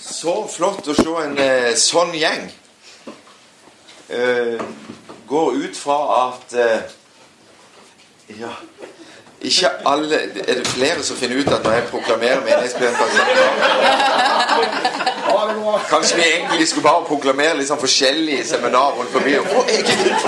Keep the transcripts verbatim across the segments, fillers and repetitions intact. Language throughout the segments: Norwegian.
Så flott å se en eh, sånn gjeng. Eh, går ut fra at eh, ja, ikke alle. Er det flere som finner ut at når jeg proklamerer menighetsplanen, kanskje vi egentlig skulle bare proklamere litt sånn forskjellige seminar rundt forbi og få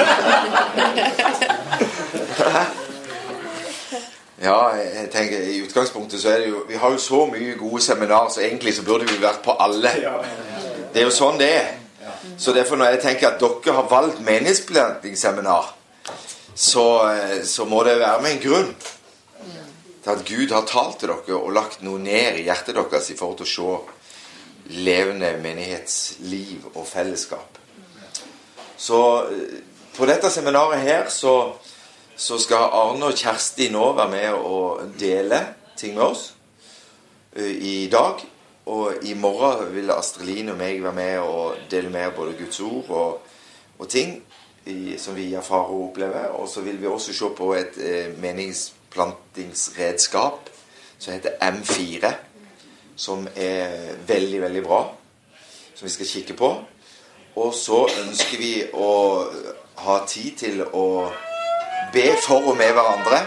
ja, jeg tenker i utgangspunktet så er det jo, vi har jo så mye gode seminar, så egentlig så burde vi vært på alle. Det er jo sånn det er. Så derfor når jeg tenker at dere har valgt menighetsplantingsseminar, så, så må det være med en grunn til at Gud har talt til dere og lagt noe ned i hjertet deres i forhold til å se levende menighetsliv og fellesskap. Så på dette seminaret her så så skal Arne og Kjersti nå være med og dele ting med oss i dag. Og i morgen vil Astrid-Line og meg være med og dele med både Guds ord og, og ting i, som vi erfarer og opplever. Og så vil vi også se på et eh, meningsplantingsredskap som heter M fire, som er veldig, veldig bra, som vi skal kikke på. Og så ønsker vi å ha tid til å be for og med hverandre.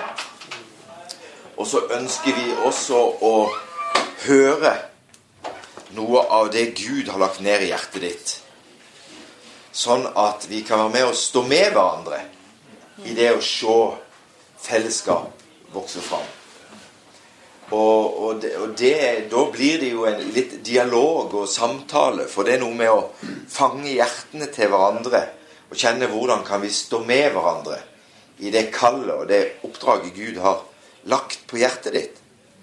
Og så ønsker vi også å høre noe av det Gud har lagt ned i hjertet ditt. Sånn at vi kan være med og stå med hverandre i det å se fellesskap vokse fram. Og, og, det, og det, da blir det jo en litt dialog og samtale, for det er noe med å fange hjertene til hverandre og kjenne hvordan kan vi stå med hverandre i det kallet og det oppdraget Gud har lagt på hjertet ditt.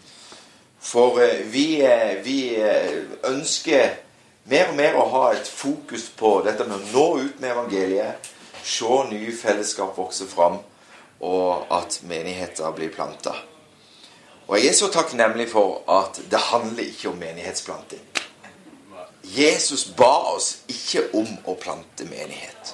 For eh, vi, eh, vi eh, ønsker mer og mer å ha et fokus på dette med å nå ut med evangeliet, se nye fellesskap vokse fram, og at menigheter blir plantet. Og jeg er så takknemlig for at det handler ikke om menighetsplanting. Jesus ba oss ikke om å plante menighet.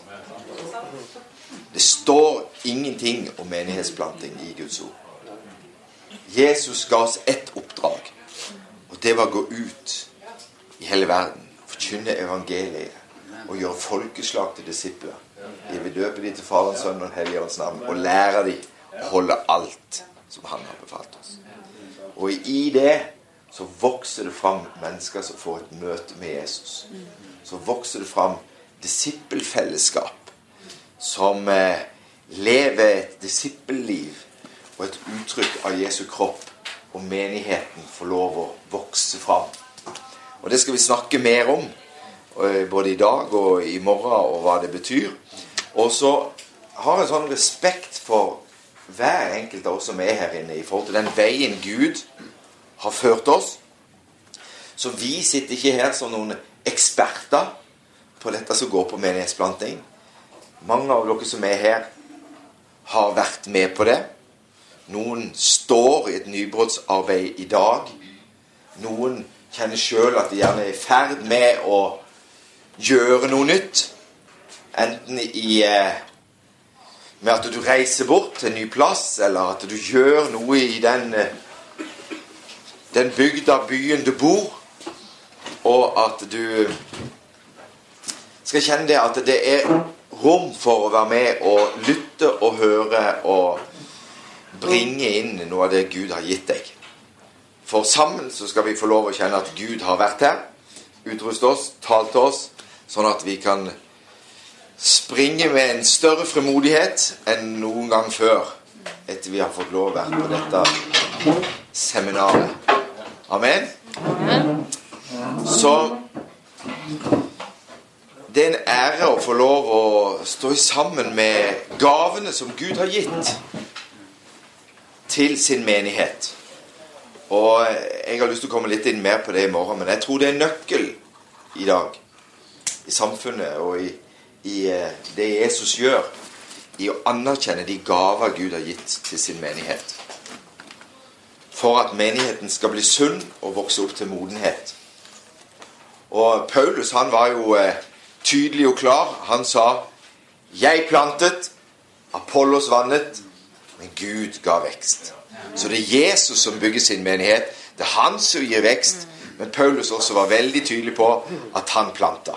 Det står ingenting om menighetsplanting i Guds ord. Jesus ga oss ett oppdrag, og det var å gå ut i hele verden, forkynne evangeliet og gjøre folkeslag til disipler. De vil døpe de til Farens, Sønnen og Den hellige ånds navn og lære de å holde alt som han har befalt oss. Og i det så vokser det fram mennesker som får et møte med Jesus. Så vokser det fram disippelfellesskap som eh, lever et disippelliv og et uttrykk av Jesu kropp, og menigheten får lov å vokse fram. Og det skal vi snakke mer om, eh, både i dag og i morgen, og hva det betyr. Og så har jeg sånn respekt for hver enkelt av oss som er her inne, i forhold til den veien Gud har ført oss. Så vi sitter ikke her som noen eksperter på dette som går på menighetsplanting. Mange av dere som er her har vært med på det. Noen står i et nybrottsarbeid i dag. Noen kjenner selv at de gjerne er i ferd med å gjøre noe nytt. Enten i, med at du reiser bort til en ny plass, eller at du gjør noe i den, den bygda, byen du bor. Og at du skal kjenne det at det er rom for å være med og lytte og høre og bringe inn noe av det Gud har gitt deg. For sammen så skal vi få lov å kjenne at Gud har vært her, utrustet oss, talt til oss, sånn at vi kan springe med en større fremodighet enn noen gang før, etter vi har fått lov å være på dette seminaret. Amen. Amen. Så det er en ære å få lov å stå sammen med gavene som Gud har gitt til sin menighet. Og jeg har lyst til å komme litt inn mer på det i morgen, men jeg tror det er nøkkel i dag, i samfunnet og i, i det Jesus gjør, i å anerkjenne de gaver Gud har gitt til sin menighet. For at menigheten skal bli sunn og vokse opp til modenhet. Og Paulus, han var jo tydelig og klar. Han sa, jeg plantet, Apollos vannet, men Gud ga vekst. Så det er Jesus som bygger sin menighet. Det er han som gir vekst, Men Paulus også var veldig tydelig på at han planta.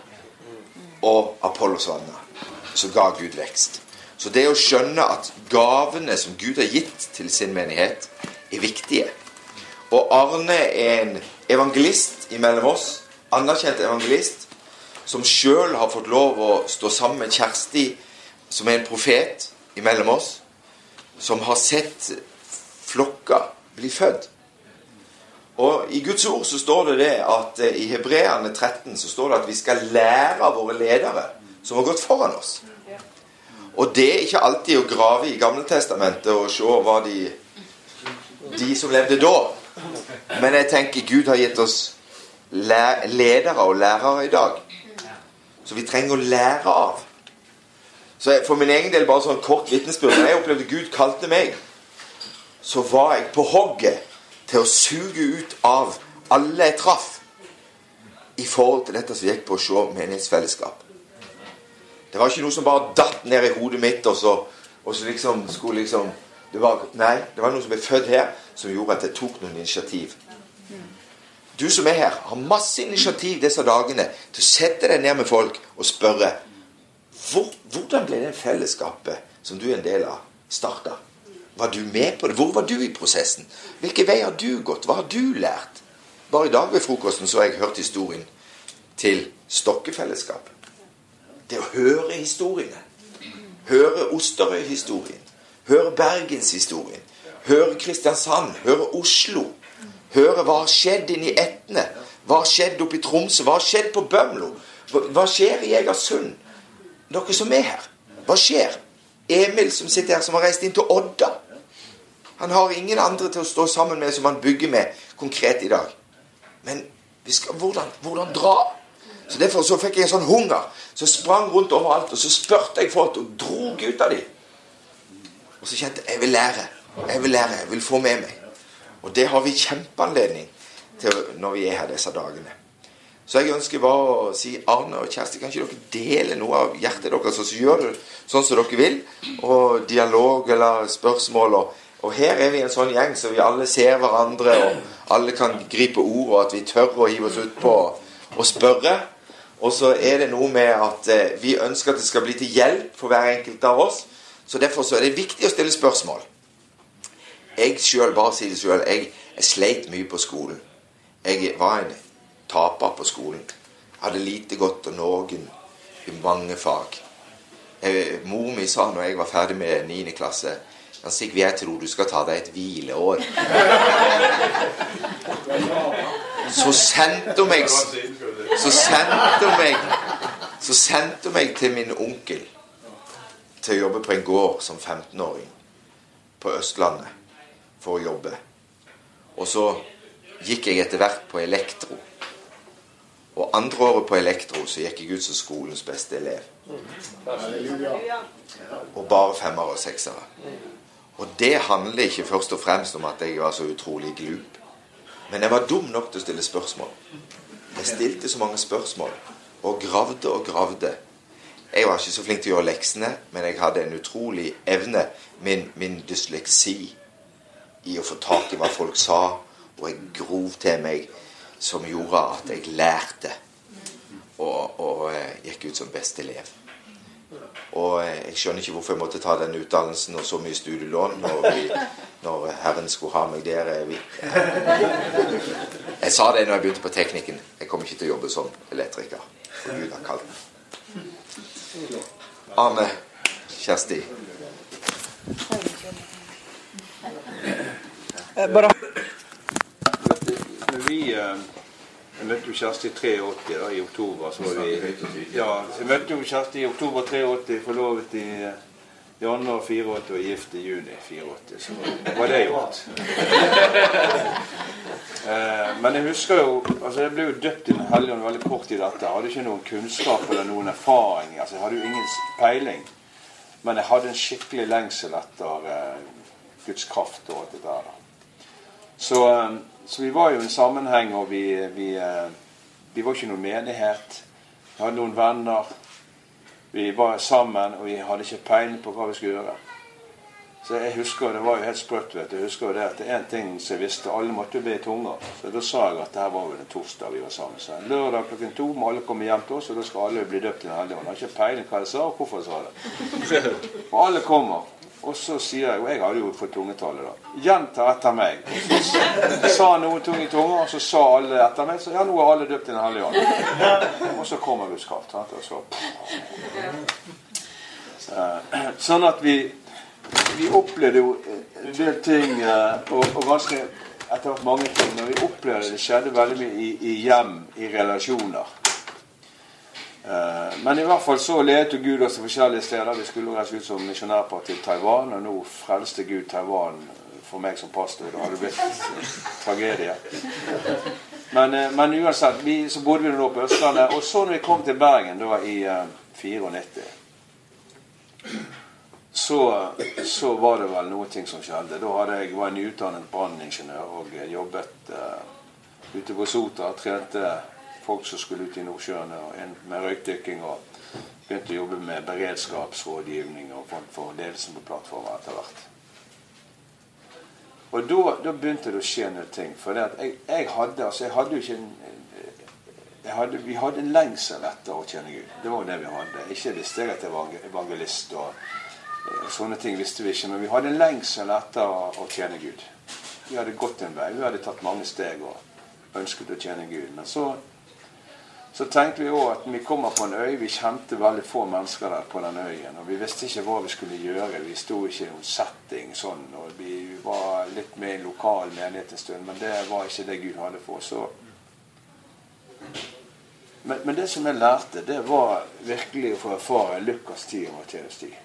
Og Apollos vannet. Så ga Gud vekst. Så det å skjønne at gavene som Gud har gitt til sin menighet er viktige. Og Arne er en evangelist imellom oss, anerkjent evangelist, som selv har fått lov å stå sammen med Kjersti, som er en profet imellom oss, som har sett flokka bli født. Og i Guds ord så står det det at i Hebreerne tretten så står det at vi skal lære av våre ledere som har gått foran oss. Og det er ikke alltid å grave i Gamle Testamentet og se hva de, de som levde da. Men jeg tenker Gud har gitt oss ledere og lærere i dag. Så vi trenger å lære av. Så for min egen del bare sånn kort vittnesbyrd. Når jeg opplevde Gud kalte meg, så var jeg på hogget til å suge ut av alle jeg traff i forhold til dette som gikk på å se menighetsfellesskap. Det var ikke noe som bare datt ned i hodet mitt, og så, og så liksom skulle liksom... Det var, nei, det var noe som ble født her, som gjorde at jeg tok noen initiativ. Du som er her, har masse initiativ disse dagene til å sette deg ned med folk og spørre, hvor, hvordan ble det fellesskapet som du er en del av startet? Var du med på det? Hvor var du i prosessen? Hvilke vei har du gått? Hva har du lært? Bare i dag ved frokosten så har jeg hørt historien til Stokkefellesskapet. Det å høre historiene. Høre Osterøy-historien. Høre Bergens-historien. Høre Kristiansand. Høre Oslo. Høre hva har skjedd inn i Etne. Hva har skjedd oppe i Tromsø. Hva har skjedd på Bømlo. Hva, hva skjer i Egersund? Dere som er her. Hva skjer? Emil som sitter her, som har reist inn til Odda. Han har ingen andre til å stå sammen med som han bygger med konkret i dag. Men vi skal, hvordan, hvordan dra? Så derfor så fikk jeg en sånn hunger, så sprang rundt overalt, og så spørte jeg folk, og drog ut av dem. Og så kjente jeg, jeg vil lære, jeg vil lære, jeg vil få med meg. Og det har vi kjempeanledning til når vi er her disse dagene. Så jeg ønsker bare å si, Arne og Kjersti, kan ikke dere dele noe av hjertet deres, så gjør det sånn som dere vil, og dialog eller spørsmål, og, og her er vi en sånn gjeng, så vi alle ser hverandre, og alle kan gripe ord, og at vi tør å hive oss ut på og spørre. Og så er det noe med at eh, vi ønsker at det skal bli til hjelp for hver enkelt av oss. Så derfor så er det viktig å stille spørsmål. Jeg selv, bare sier det selv, jeg, jeg sleit mye på skolen. Jeg var en taper på skolen. Jeg hadde lite godt og noen i mange fag. Jeg, mor mi sa når jeg var ferdig med niende klasse, Stig, jeg tror du skal ta deg et hvileår. Så sendte hun meg Så sendte hun meg Så sendte hun meg til min onkel til å jobbe på en gård som femtenåring på Østlandet for å jobbe. Og så gikk jeg etter hvert på elektro. Og andre året på elektro så gikk jeg ut som skolens beste elev. Og bare femmere og seksere. Og det handler ikke først og fremst om at jeg var så utrolig glup. Men jeg var dum nok til å stille spørsmål. Jeg stilte så mange spørsmål, og gravde og gravde. Jeg var ikke så flink til å gjøre leksene, men jeg hadde en utrolig evne, min, min dysleksi, i å få tak i hva folk sa, og jeg grov til meg, som gjorde at jeg lærte, og, og gikk ut som beste elev. Og jeg skjønner ikke hvorfor jeg måtte ta den utdannelsen og så mye studielån når, vi, når Herren skulle ha meg der. Jeg, jeg sa det når jeg begynte på teknikken. Jeg kommer ikke til å jobbe som elektriker, for Gud har kalt meg. Arne, Kjersti. Bare vi Jeg møtte jo Kjersti i treogåtti da, i oktober. Så var vi, ja, så jeg møtte jo Kjersti i oktober treogåtti, forlovet i januar fireogåtti og gift i juni fireogåtti. Så var det gjort. eh, men jeg husker jo, altså jeg ble jo døpt i Den hellige ånd veldig kort i dette. Jeg hadde ikke noen kunnskap eller noen erfaring. Altså jeg hadde jo ingen peiling. Men jeg hadde en skikkelig lengsel etter eh, Guds kraft og alt det der. Så... Eh, Så vi var jo i en sammenheng, og vi, vi, vi var ikke noen menighet. Vi hadde noen venner. Vi var sammen, og vi hadde ikke peiling på hva vi skulle gjøre. Så jeg husker, det var jo helt sprøtt, vet du. Jeg husker det at det er en ting som jeg visste, alle måtte bli tunger. Så da sa jeg at det her var vel en torsdag vi var sammen. Så en lørdag klokken to må alle komme hjem til oss, og da skal alle bli døpt i Den hellige ånd. Jeg har ikke peiling hva jeg sa, og hvorfor jeg sa det. Og alle kommer. Og så sier jeg, og jeg hadde jo fått tungetallet da, gjenta etter meg. Så sa noen tunge tunger, og så sa alle etter meg, så ja, nå er alle døpt i Den hellige ånd. Og så kommer Guds kraft, og så... Sånn at vi... Vi opplevde jo en del ting, og, og ganske etter hvert mange ting, men vi opplevde det skjedde veldig mye i, i hjem, i relasjoner. Men i hvert fall så ledet Gud oss til forskjellige steder. Vi skulle reise ut som misjonærpar til Taiwan, og nå frelste Gud Taiwan for meg som pastor. Det hadde blitt tragedie. Men, men uansett, vi, så bodde vi nå på Østlandet, og så når vi kom til Bergen da i nittifire, Så, så var det vel noe ting som skjedde. Da hadde jeg, var en utdannet brandingeniør og jobbet uh, ute på Sota, trente folk som skulle ut i Nordsjøen og inn med røykdykking, og begynte å jobbe med beredskapsrådgivning og for, for ledelsen på plattformen etter hvert. Og da, da begynte det å skje noe ting, for det at jeg, jeg hadde, altså jeg hadde jo ikke en, jeg hadde, vi hadde en lengsel etter å tjene Gud. Det var det vi hadde. Ikke visste jeg at jeg var evangelist og sånne ting visste vi ikke, men vi hadde en lengsel etter å tjene Gud. Vi hadde gått en vei, vi hadde tatt mange steg og ønsket å tjene Gud. Men så, så tenkte vi også at vi kommer på en øy, vi kjente veldig få mennesker der på den øyen, og vi visste ikke hva vi skulle gjøre, vi stod ikke i noen setting sånn, og vi var litt med i en lokal menighet en stund, men det var ikke det Gud hadde for oss. Men, men det som jeg lærte, det var virkelig å få erfare Lukas ti og Matteus ti.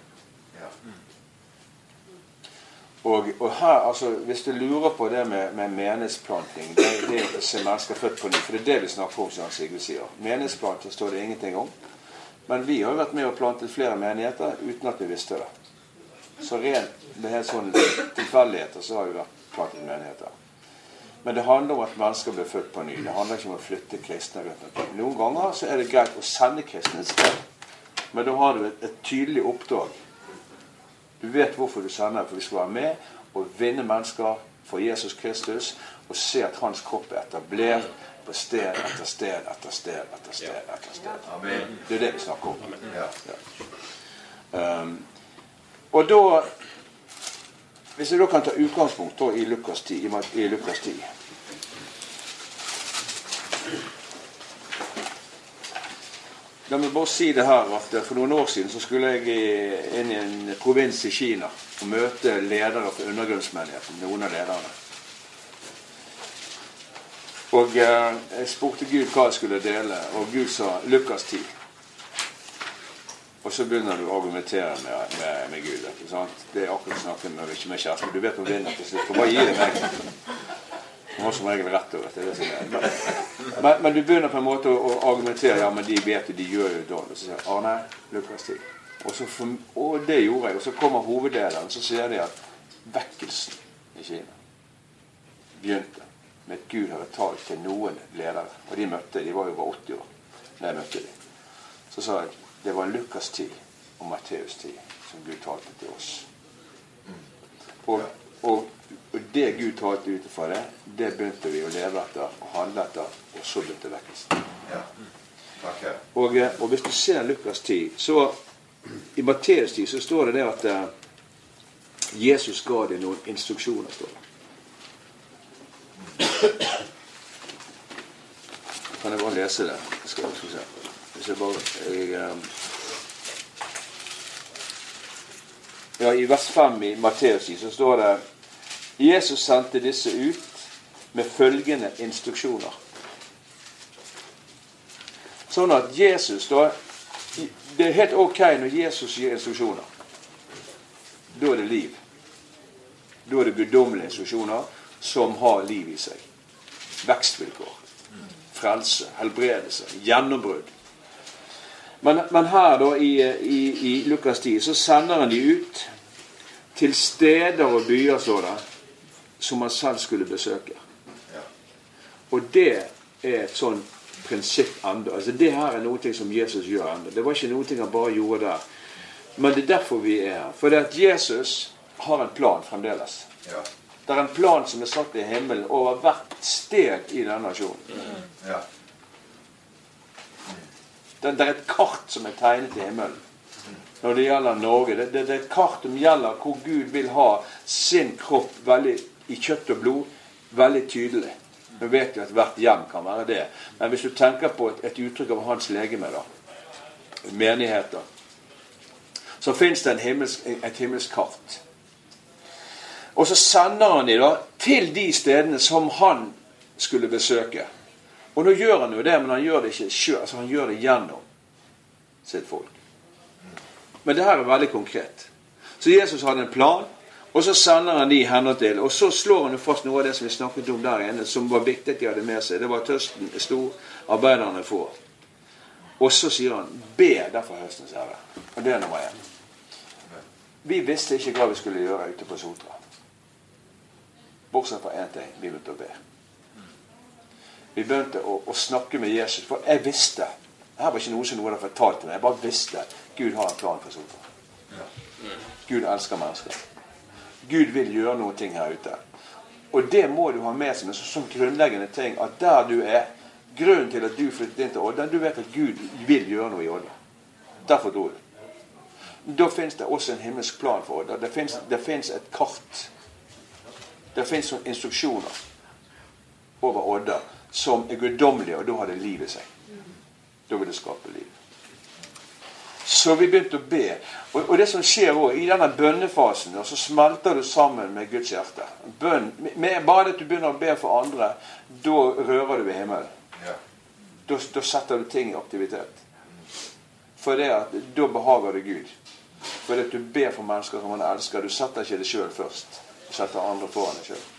Og, og her, altså, hvis du lurer på det med, med menighetsplanting, det, det er å se mennesker født på ny, for det er det vi snakker om, som Sigurd sier. Menighetsplanting står det ingenting om, men vi har jo vært med å plante flere menigheter uten at vi visste det. Så rent med helt sånn tilfeldigheter så har vi vært plantet menigheter. Men det handler om at mennesker blir født på ny. Det handler ikke om å flytte kristne rundt omkring. Noen ganger så er det greit å sende kristne et sted, men da har du et, et tydelig oppdrag. Du vet hvorfor du sender, for vi skal være med og vinne mennesker for Jesus Kristus, og se at hans kropp er etablert på sted etter sted etter sted etter sted etter sted. Amen. Det er det vi snakker om. Ja. Um, og da, hvis jeg da kan ta utgangspunkt da, i Lukas ti, i Lukas ti. La meg bare si det her, at for noen år siden så skulle jeg inn i en provins i Kina og møte ledere for undergrunnsmenigheten, noen av lederne. Og eh, jeg spurte Gud hva jeg skulle dele, og Gud sa Lukas ti. Og så begynner du å argumentere med, med, med Gud, ikke sant? Det er akkurat snakken med, ikke med kjæreste, du vet om vinner til slutt, og bare gi det meg. Han har som regel rett over det, det som er. Men, men, men du begynner på en måte å, å argumentere, ja, men de vet det, de gjør jo da. Og så sier jeg, ah nei, Lukas ti. Og, så for, og det gjorde jeg, og så kommer hoveddelen, så sier de at vekkelsen i Kina begynte med at Gud hadde talt til noen ledere, og de møtte, de var jo bare åtti år, da jeg møtte de. Så sa jeg, det var Lukas ti og Matteus ti som Gud talte til oss. Og, og Og det Gud talte ut fra det, det begynte vi å leve etter og handle etter, og så begynte vekkelsen. Ja. Okay. Og, og hvis du ser Lukas ti, så i Matteus ti så står det det at uh, Jesus ga det noen instruksjoner, står det. Kan jeg bare lese det? Skal jeg se. Hvis jeg bare... Jeg, um, ja, i vers fem i Matteus ti så står det Jesus sendte disse ut med følgende instruksjoner. Sånn at Jesus da, det er helt ok når Jesus gir instruksjoner. Da er det liv. Da er det guddommelige instruksjoner som har liv i seg. Vekstvilkår, frelse, helbredelse, gjennombrudd. Men, men her da i, i, i Lukas ti så sender han de ut til steder og byer, står det, som han selv skulle besøke. Ja. Og det er et sånn prinsipp enda. Altså det her er noe som Jesus gjør enda. Det var ikke noe han bare gjorde der. Men det er derfor vi er her. For det at Jesus, har en plan fremdeles. Ja. Det er en plan som er satt i himmelen over hvert steg i denne nasjonen. Ja. Det, det er et kart som er tegnet i himmelen. Når det gjelder Norge, det, det, det er et kart som gjelder hvor Gud vil ha sin kropp veldig i kjøtt og blod, veldig tydelig. Nå vet vi at hvert hjem kan være det. Men hvis du tenker på et, et uttrykk av hans legeme da, menigheter, så finnes det en himmelsk, et himmelsk kart. Og så sender han de da til de stedene som han skulle besøke. Og nå gjør han jo det, men han gjør det ikke selv, altså han gjør det gjennom sitt folk. Men det her er veldig konkret. Så Jesus hadde en plan, og så sender han de hender til, og så slår han jo fast noe av det som vi snakket om der inne, som var viktig at de hadde med seg. Det var tørsten stor, arbeiderne få. Og så sier han, be derfor høstens herre. Og det er nummer en. Vi visste ikke hva vi skulle gjøre ute på Sotra. Bortsett fra en ting, vi begynte å be. Vi begynte å, å snakke med Jesus, for jeg visste, det her var ikke noe som noen hadde fortalt meg, jeg bare visste, Gud har en plan for Sotra. Gud elsker mennesker. Gud vil gjøre noen ting her ute. Og det må du ha med som en sånn grunnleggende ting, at der du er, grunnen til at du flyttet inn til Odda, du vet at Gud vil gjøre noe i Odda. Derfor dro du. Da finnes det også en himmelsk plan for Odda. Det finnes, det finnes et kart. Det finnes sånne instruksjoner over Odda som er guddommelige, og da har det liv i seg. Da vil det skape liv. Så vi begynte å be. Og, og det som skjer også, i denne bønnefasen, så smelter du sammen med Guds hjerte. Bønn, med, bare det at du begynner å be for andre, da rører du ved himmelen. Ja. Da, da setter du ting i aktivitet. For det at, da behager du Gud. For det at du ber for mennesker som man elsker, du setter ikke det selv først. Du setter andre foran deg selv.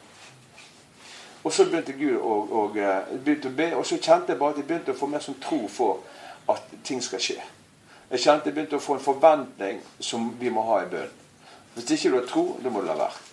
Og så begynte Gud å, å, begynte å be, og så kjente jeg bare at jeg begynte å få mer som tro for at ting skal skje. Jeg kjente jeg begynte å få en forventning som vi må ha i bønn. Hvis ikke du har tro, da må du la være.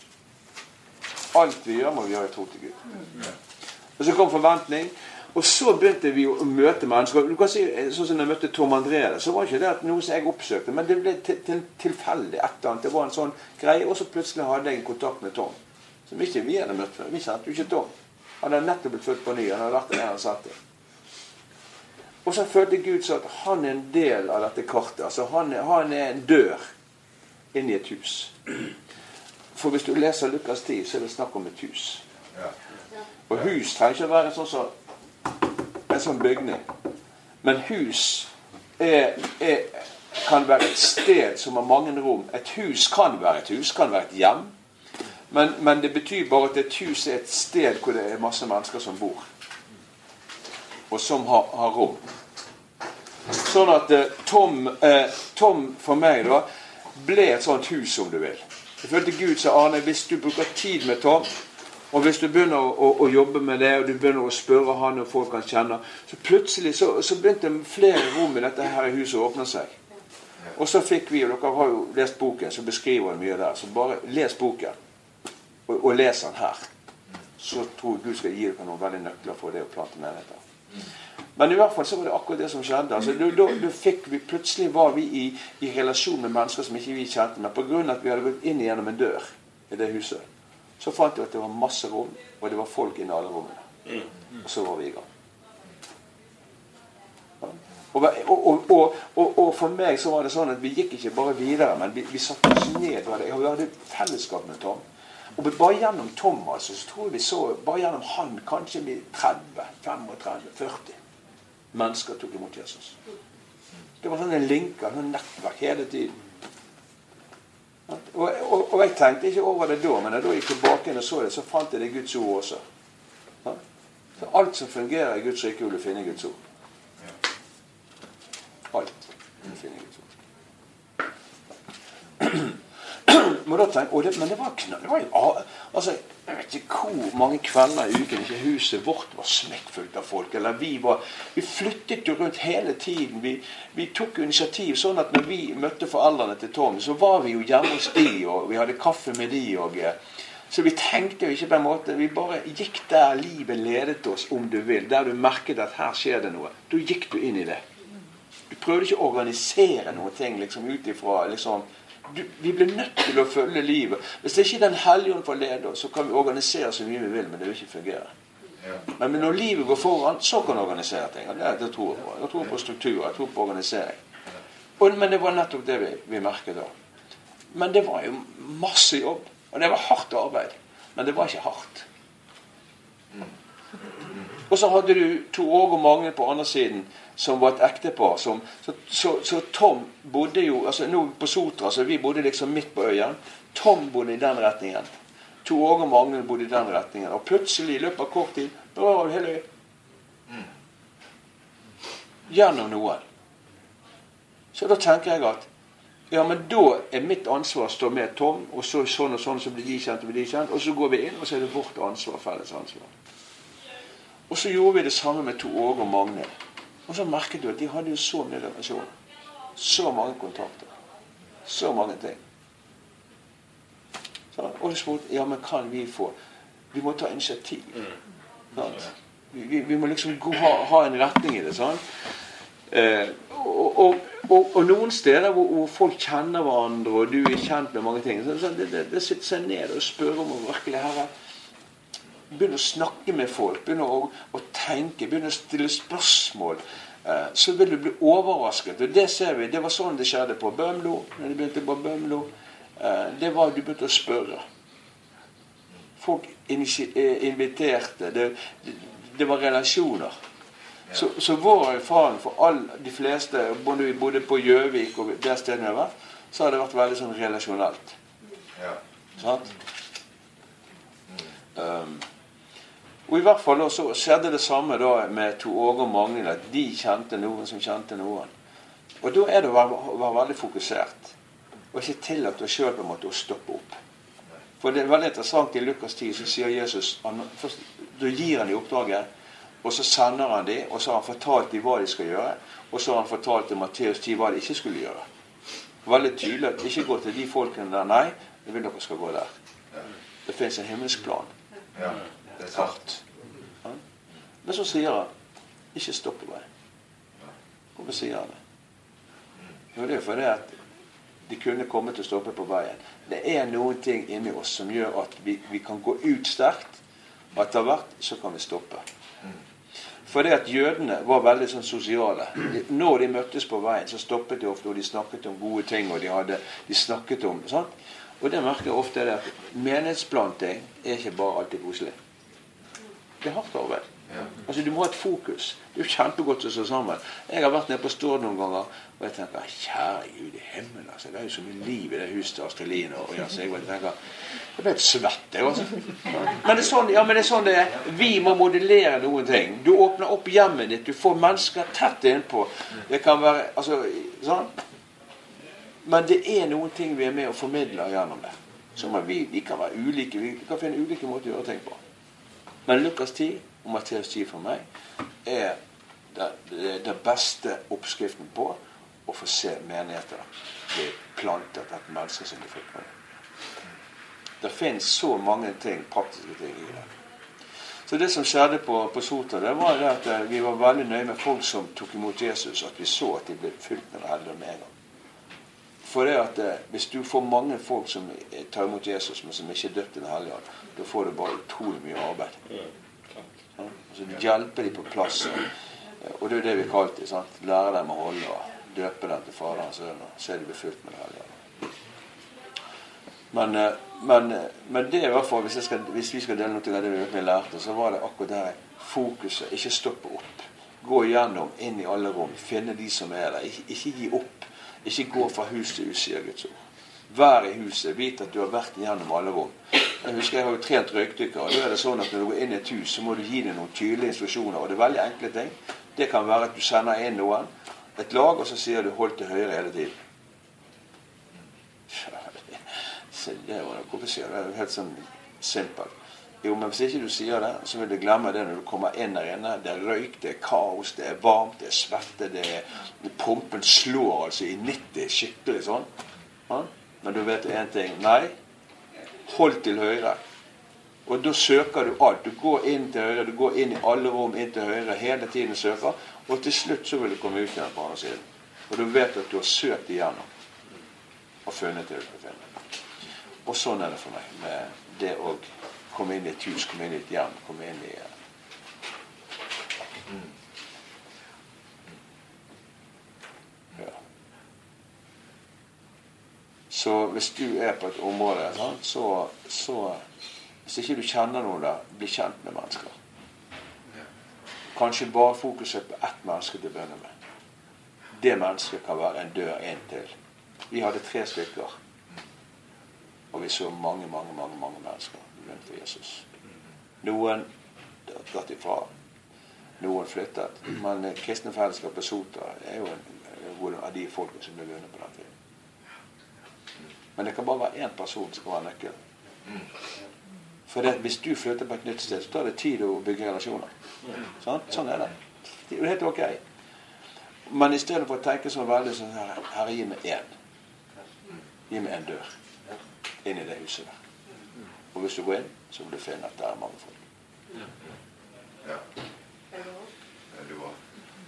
Alt vi gjør, må vi gjøre i tro til Gud. Og så kom forventning, og så begynte vi å møte mennesker. Du kan si, sånn som jeg møtte Tom André, så var ikke det noe som jeg oppsøkte, men det ble til, til, tilfeldig et eller annet. Det var en sånn greie, og så plutselig hadde jeg en kontakt med Tom, som ikke vi hadde møtt før. Vi kjente jo ikke Tom. Han hadde nettopp blitt født på ny, han hadde vært der han satt det. Og så følte Gud så at han er en del av dette kartet. Altså han er, han er en dør inn i et hus. For hvis du leser Lukas ti, så er det snakk om et hus. Og hus trenger ikke være en sånn, så, en sånn bygning. Men hus er, er, kan være et sted som har mange rom. Et hus kan være et hus, kan være et hjem. Men, men det betyr bare at et hus er et sted hvor det er masse mennesker som bor. Og som har, har rom. Sånn at eh, Tom, eh, Tom for meg da ble et sånt hus, om du vil. Jeg følte Gud sa, Arne, hvis du bruker tid med Tom, og hvis du begynner å, å, å jobbe med det, og du begynner å spørre han og folk han kjenner, så plutselig så, så begynte flere rom i dette her huset å åpne seg. Og så fikk vi, og dere har jo lest boken, så beskriver jeg mye der, så bare les boken. Og, og les den her, så tror jeg Gud skal gi dere noen veldig nøkler for det å plante menigheter. Men i hvert fall så var det akkurat det som skjedde. Altså, da, da, da fikk vi, plutselig var vi i, i relasjon med mennesker som ikke vi kjente, men på grunn av at vi hadde gått inn gjennom en dør i det huset, så fant vi at det var masse rom, og det var folk inne i alle rommene. Og så var vi i gang. Ja. Og, og, og, og, og for meg så var det sånn at vi gikk ikke bare videre, men vi, vi satt oss ned, og vi hadde fellesskap med Tom. Og bare gjennom Tom, altså, så tror vi så, bare gjennom han, kanskje vi tretti, femogtretti, førti mennesker tok imot Jesus. Det var sånn en link, en nettverk hele tiden. Og, og, og jeg tenkte ikke over det da, men da jeg gikk tilbake og så det, så fant jeg det Guds ord også. Ja? Så alt som fungerer i Guds rike vil du finne i Guds ord. Alt vil du finne i Guds ord. Må da tenke, det, men det var knall, det var jo, altså, jeg vet ikke hvor mange kvelder i uken ikke huset vårt var smekkfullt av folk, eller vi var, vi flyttet jo rundt hele tiden, vi, vi tok initiativ, sånn at når vi møtte foreldrene til Tom, så var vi jo hjemme hos de, og vi hadde kaffe med de, og så vi tenkte jo ikke på en måte, vi bare gikk der livet ledet oss, om du vil, der du merket at her skjer det noe, da gikk du inn i det. Du prøvde ikke å organisere noe ting, liksom, utifra, liksom, du, vi blir nødt til å følge livet. Hvis det ikke er den hellige ånd for leder, så kan vi organisere så mye vi vil, men det vil ikke fungere. Men når livet går foran, så kan vi organisere ting. Og det, det tror jeg på. Jeg tror på struktur, jeg tror på organisering. Og, men det var nettopp det vi, vi merket da. Men det var jo masse jobb, og det var hardt arbeid. Men det var ikke hardt. Og så hadde du to år og mange på andre siden, som var et ektepar. Som, så, så, så Tom bodde jo, altså nå på Sotra, så vi bodde liksom midt på øyen. Tom bodde i den retningen. To år og mange bodde i den retningen. Og plutselig, i løpet av kort tid, da var det hele øy. Gjennom noen. Så da tenker jeg at, ja, men da er mitt ansvar å stå med Tom, og så sånn og sånn, så blir de kjent, og blir de kjent, og så går vi inn, og så er det vårt ansvar, felles ansvar. Og så gjorde vi det samme med to år og Magne. Og så merket du at de hadde jo så mye relasjoner. Så mange kontakter. Så mange ting. Så, og de spurte, ja, men kan vi få? Vi må ta initiativ. Mm. Vi, vi, vi må liksom gå, ha, ha en retning i det, sånn. Eh, og, og, og, og noen steder hvor, hvor folk kjenner hverandre, og du er kjent med mange ting, så, så det, det, det sitter seg ned og spør om å virkelig herre. Begynne å snakke med folk, begynne å, å tenke, begynne å stille spørsmål, eh, så vil du bli overrasket. Og det ser vi, det var sånn det skjedde på Bømlo, når det begynte på Bømlo. Eh, det var du begynte å spørre. Folk inviterte, det, det, det var relasjoner. Så, så vår erfaring for alle, de fleste, både vi bodde på Gjøvik og der stedet jeg var, så har det vært veldig sånn relasjonelt. Ja. Sant? Um, og i hvert fall så skjedde det samme da med to år og Magne, at de kjente noen som kjente noen. Og da er det å være, være veldig fokusert, og ikke tillatt oss selv på en måte å stoppe opp. For det er veldig interessant i Lukas ti, så sier Jesus, han, først, da gir han i oppdraget, og så sender han de, og så har han fortalt de hva de skal gjøre, og så har han fortalt i Matteus ti hva de ikke skulle gjøre. Veldig tydelig at ikke gå til de folkene der, nei, jeg vil dere skal gå der. Det finnes en himmelsk plan. Ja, det er sant. Ja. Men så sier han, ikke stopp på vei. Hvorfor sier han det? Jo, det er fordi at de kunne komme til å stoppe på veien. Det er noen ting inni oss som gjør at vi, vi kan gå ut sterkt, og etter hvert så kan vi stoppe. Fordi at jødene var veldig sånn sosiale. Når de møttes på veien, så stoppet de ofte, og de snakket om gode ting, og de, hadde, de snakket om, sant? Og det merker jeg ofte er at menighetsplanting er ikke bare alltid koselig. Det er hardt arbeid. Ja. Altså, du må ha et fokus. Det er jo kjempegodt å stå sammen. Jeg har vært nede på Stord noen ganger, og jeg tenker, kjære Gud i himmelen, altså, det er jo så mye liv i det huset til Astrelin, og ja, så jeg tenker, jeg ble et svett, jeg også. Men det er sånn, ja, men det er sånn det er. Vi må modellere noen ting. Du åpner opp hjemmet ditt, du får mennesker tett innpå. Det kan være, altså, sånn. Men det er noen ting vi er med å formidle gjennom det. Så vi, vi kan være ulike, vi kan finne ulike måter å gjøre ting på. Men Lukas ti og Matteus ti for meg er det, det, det beste oppskriften på å få se menigheter bli plantet etter mennesker som blir født med det. Det finnes så mange ting, praktiske ting i det. Så det som skjedde på, på Sotra, det var det at vi var veldig nøye med folk som tok imot Jesus, at vi så at de ble fylt med helden med en gang. For det at eh, hvis du får mange folk som tar imot Jesus, men som ikke er døpt i den hellige ånd, da får du bare utrolig mye arbeid. Ja, så du hjelper de på plass. Og det er det vi kalte det, sant? Lære dem å holde og døpe dem til Faderen, så, så er de befylt med den hellige ånd. Men, men, men det er i hvert fall, hvis, skal, hvis vi skal dele noe av det vi virkelig lærte, så var det akkurat der fokuset. Ikke stoppe opp. Gå igjennom, inn i alle rom. Finne de som er der. Ikke, ikke gi opp. Ikke gå fra hus til hus, sier Guds ord. Vær i huset, vit at du har vært igjennom alle rom. Jeg husker jeg har jo trent røykdykker, og da er det sånn at når du går inn i et hus, så må du gi deg noen tydelige instruksjoner, og det er veldig enkle ting. Det kan være at du sender inn noen, et lag, og så sier du hold til høyre hele tiden. Så det var, hvorfor sier du det? Det er jo helt sånn simpelt. Jo, men hvis ikke du sier det, så vil du glemme det når du kommer inn der inne. Det er røyk, det er kaos, det er varmt, det er svette, det er... Pumpen slår altså i nitti, skikkelig sånn. Ja? Men du vet en ting. Nei, hold til høyre. Og da søker du alt. Du går inn til høyre, du går inn i alle rom inn til høyre, hele tiden søker, og til slutt så vil du komme ut igjen på andre siden. Og du vet at du har søkt igjennom. og funnet det du finner. Og sånn er det for meg, med det å komme inn i et hus, komme inn i et hjem, komme inn i... Ja. Så hvis du er på et område, sant, så, så hvis ikke du kjenner noen der, bli kjent med mennesker. Kanskje bare fokuset på ett menneske til å begynne med. Det mennesket kan være en dør inn til. Vi hadde tre stykker. Og vi så mange, mange, mange, mange mennesker rundt for Jesus. Noen dratt ifra. Noen flyttet. Men kristne fellesskapet Sota er jo en av de folkene som ble vunnet på den tiden. Men det kan bare være en person som kan være nøkkel. For det, hvis du flytter på et nytt sted, så tar det tid å bygge relasjoner. Sånn, sånn er det. Det er jo helt ok. Men i stedet for å tenke sånn veldig sånn her, Herre, gi meg en. Gi meg en dør inn i det huset der. Og hvis du går inn, så vil du finne at det er mange folk. Ja. Ja, du var.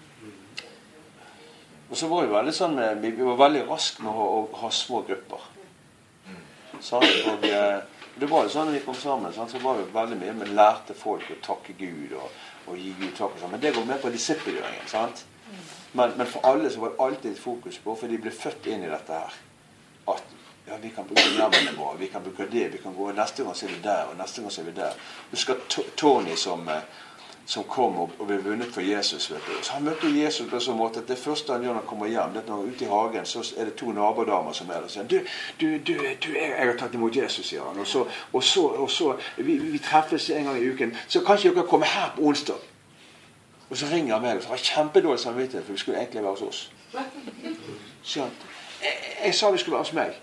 Og så var vi veldig sånn, vi var veldig raske med å, å ha små grupper. Sånn, og det var jo sånn når vi kom sammen, sånn, så var vi veldig mye, men lærte folk å takke Gud og, og gi Gud takk og sånn. Men det går med på disippelgjøringen, sant? Men, men for alle så var det alltid et fokus på, for de ble født inn i dette her, at ja, vi kan bruke navnene våre, vi kan bruke det, vi kan gå, neste gang så er vi der, og neste gang så er vi der. Husker Tony som, som kom og, og ble vunnet for Jesus, vet du. Så han møtte Jesus på en sånn måte at det første han gjør når han kommer hjem, det er når han er ute i hagen, så er det to nabodamer som er der, og sier, du, du, du, du, jeg, jeg har tatt imot Jesus, sier han, og så, og så, og så vi, vi treffes en gang i uken, så kanskje dere kommer her på onsdag. Og så ringer han meg, og så har jeg kjempedårlig samvittighet, for vi skulle egentlig være hos oss. Så han, jeg, jeg sa vi skulle være hos meg.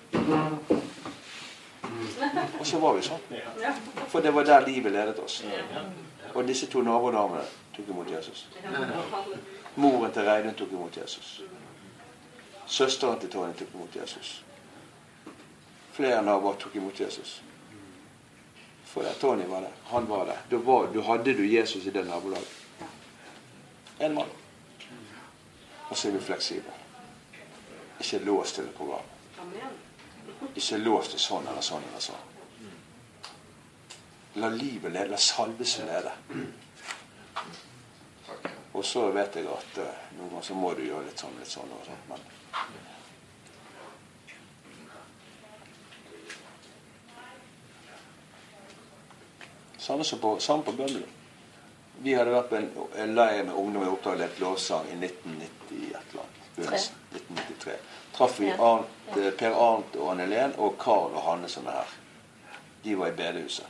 Og så var vi sånn. For det var der livet ledet oss. Og disse to nabodamene tok imot Jesus. Moren til Reidun tok imot Jesus. Søsteren til Tony tok imot Jesus. Flere naboer tok imot Jesus. For det, Tony var der. Han var der. Da, var, da hadde du Jesus i det nabolaget. En mann. Og så er vi fleksible. Ikke låst til et program. Ikke låst til sånn eller sånn eller sånn. La livet lede, la salvelse lede. Og så vet jeg at uh, noen ganger så må du gjøre litt sånn, litt sånn og sånn, men samme som på, samme på Bøndelen. Vi hadde vært på en, en leir med ungdom i Oppdal lett lovsang i nitten nitti et eller annet. Begynnelsen, nitten nittitre. Traff vi Arnt, Per Arnt og Anne-Helen og Karl og Hanne som er her. De var i bedehuset.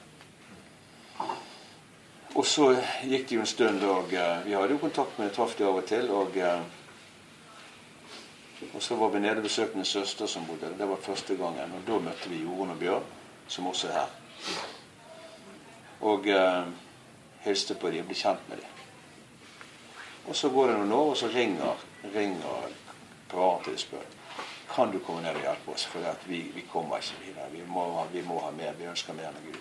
Og så gikk det jo en stund, og uh, vi hadde jo kontakt med traff de av og til, og, uh, og så var vi nede og besøkte en søster som bodde der. Det var første gangen, og da møtte vi Jorunn og Bjørn, som også er her. Og uh, hilste på dem og ble kjent med dem. Og så går det noen år, og så ringer, ringer Per Arnt til spør. Kan du komme ned og hjelpe oss, for at vi, vi kommer ikke videre. Vi må, vi må ha mer, vi ønsker mer med Gud.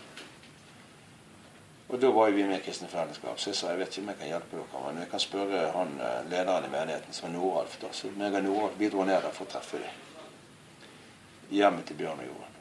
Og da var vi med i kristne fellesskap, så jeg sa, jeg vet ikke om jeg kan hjelpe dere, men jeg kan spørre han, lederen i menigheten, som er Noralf da, så jeg og Noralf bidro ned der for å treffe dem. Hjemme til Bjørn og Jorunn.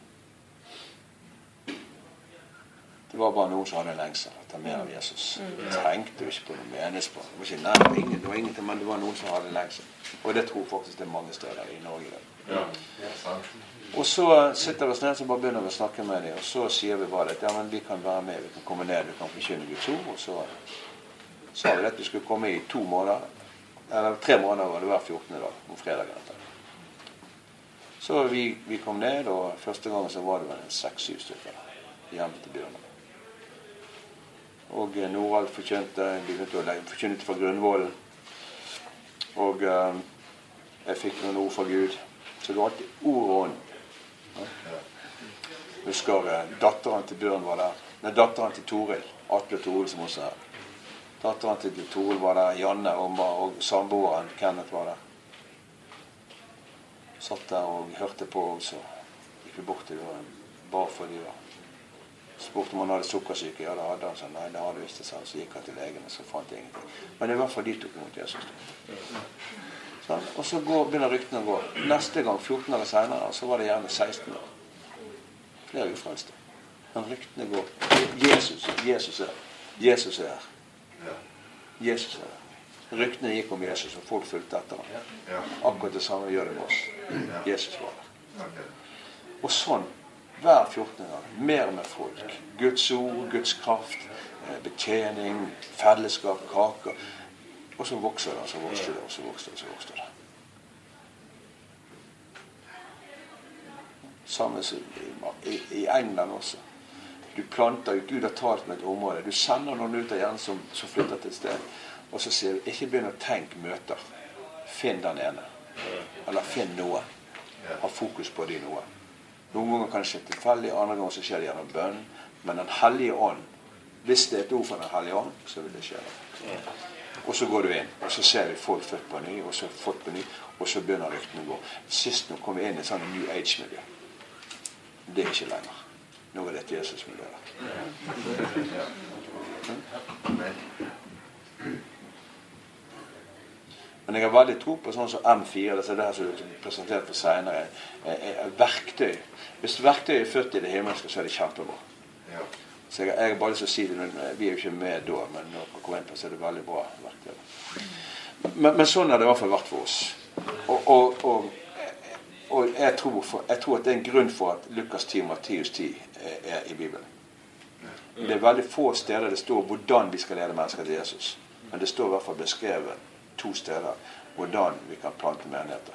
Det var bare noen som hadde en lengsel, at det er mer av Jesus. Jeg tenkte jo ikke på noe menighetsbarn. Det var ikke nær, det var ingen, det var ingenting, men det var noen som hadde en lengsel. Og det tror faktisk det er mange steder i Norge da. Ja, det er sant. Og så sitter vi oss ned, så bare begynner vi å snakke med dem, og så sier vi bare at ja, men vi kan være med, vi kan komme ned, vi kan forkynne Guds ord, og så sa vi at vi skulle komme i to måneder, eller tre måneder var det hver fjortende dag, om fredagen etter. Så vi, vi kom ned, og første gangen så var det vel en seks-syv stykker hjemme til Bjørn. Og Noralf forkynte, vi begynte å legge, forkynte fra grunnvollen, og uh, jeg fikk noen ord fra Gud, så det var alltid ord og ånd. Husker uh, datteren til Bjørn var der. Nei, datteren til Toril, Atle Toril som også er. Datteren til Toril var der, Janne og, og samboeren Kenneth var der. Satt der og hørte på, og så gikk vi bort til dem og ba for dem. Spurte om han hadde sukkersyke. Ja, det hadde han. Så nei, det hadde visst det. Så gikk han til legen, og så fant jeg ingenting. Men det var for de tok imot Jesus. Sånn? Og så går, begynner ryktene å gå. Neste gang, fjorten år senere, så var det gjerne seksten år. Flere ufrelste. Men ryktene går. Jesus, Jesus er Jesus er her. Jesus er her. Ryktene gikk om Jesus, og folk fulgte etter ham. Akkurat det samme gjør det med oss. Jesus var der. Og sånn, hver fjortende gang, mer med folk. Guds ord, Guds kraft, betjening, fellesskap, kaker. Og så vokser det, og så vokser det, og så vokser det, og så vokser det. Samme i, i England også. Du planter, Gud har talt med et område. Du sender noen ut av hjernen som, som flytter til et sted. Og så sier du, ikke begynn å tenke møter. Finn den ene. Eller finn noe. Ha fokus på de noe. Noen ganger kan det skje tilfeldig, andre ganger så skjer det gjennom bønn. Men den hellige ånd, hvis det er et ord for den hellige ånd, så vil det skje. Og så går du inn, og så ser vi folk født på ny, og så fått på ny, og så begynner ryktene å gå. Sist nå kom vi inn i et sånn New Age-miljø. Det er ikke lenger. Nå er det et Jesus-miljø. Ja. Men jeg har veldig tro på sånn som M fire, det er det her som du presenterte for senere, verktøy. Hvis verktøy er født i det himmelske, så er det kjempebra. Så jeg, jeg bare lyst til å si det, vi er jo ikke med da, men når vi kommer inn på, så er det veldig bra verktøy. Men, men sånn har det i hvert fall vært for oss. Og, og, og, og jeg, tror for, jeg tror at det er en grunn for at Lukas ti og Matteus ti er, er i Bibelen. Det er veldig få steder det står hvordan vi skal lede mennesker til Jesus. Men det står i hvert fall beskrevet to steder hvordan vi kan plante menigheter.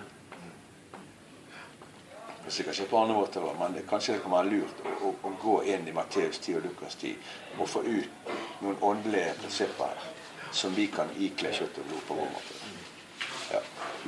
Det er sikkert ikke på andre måter, men det, kanskje det kan være lurt å, å, å gå inn i Matteus ti og Lukas ti og få ut noen åndelige prinsipper her, som vi kan ikle kjøtt og blod på vår måte. Ja.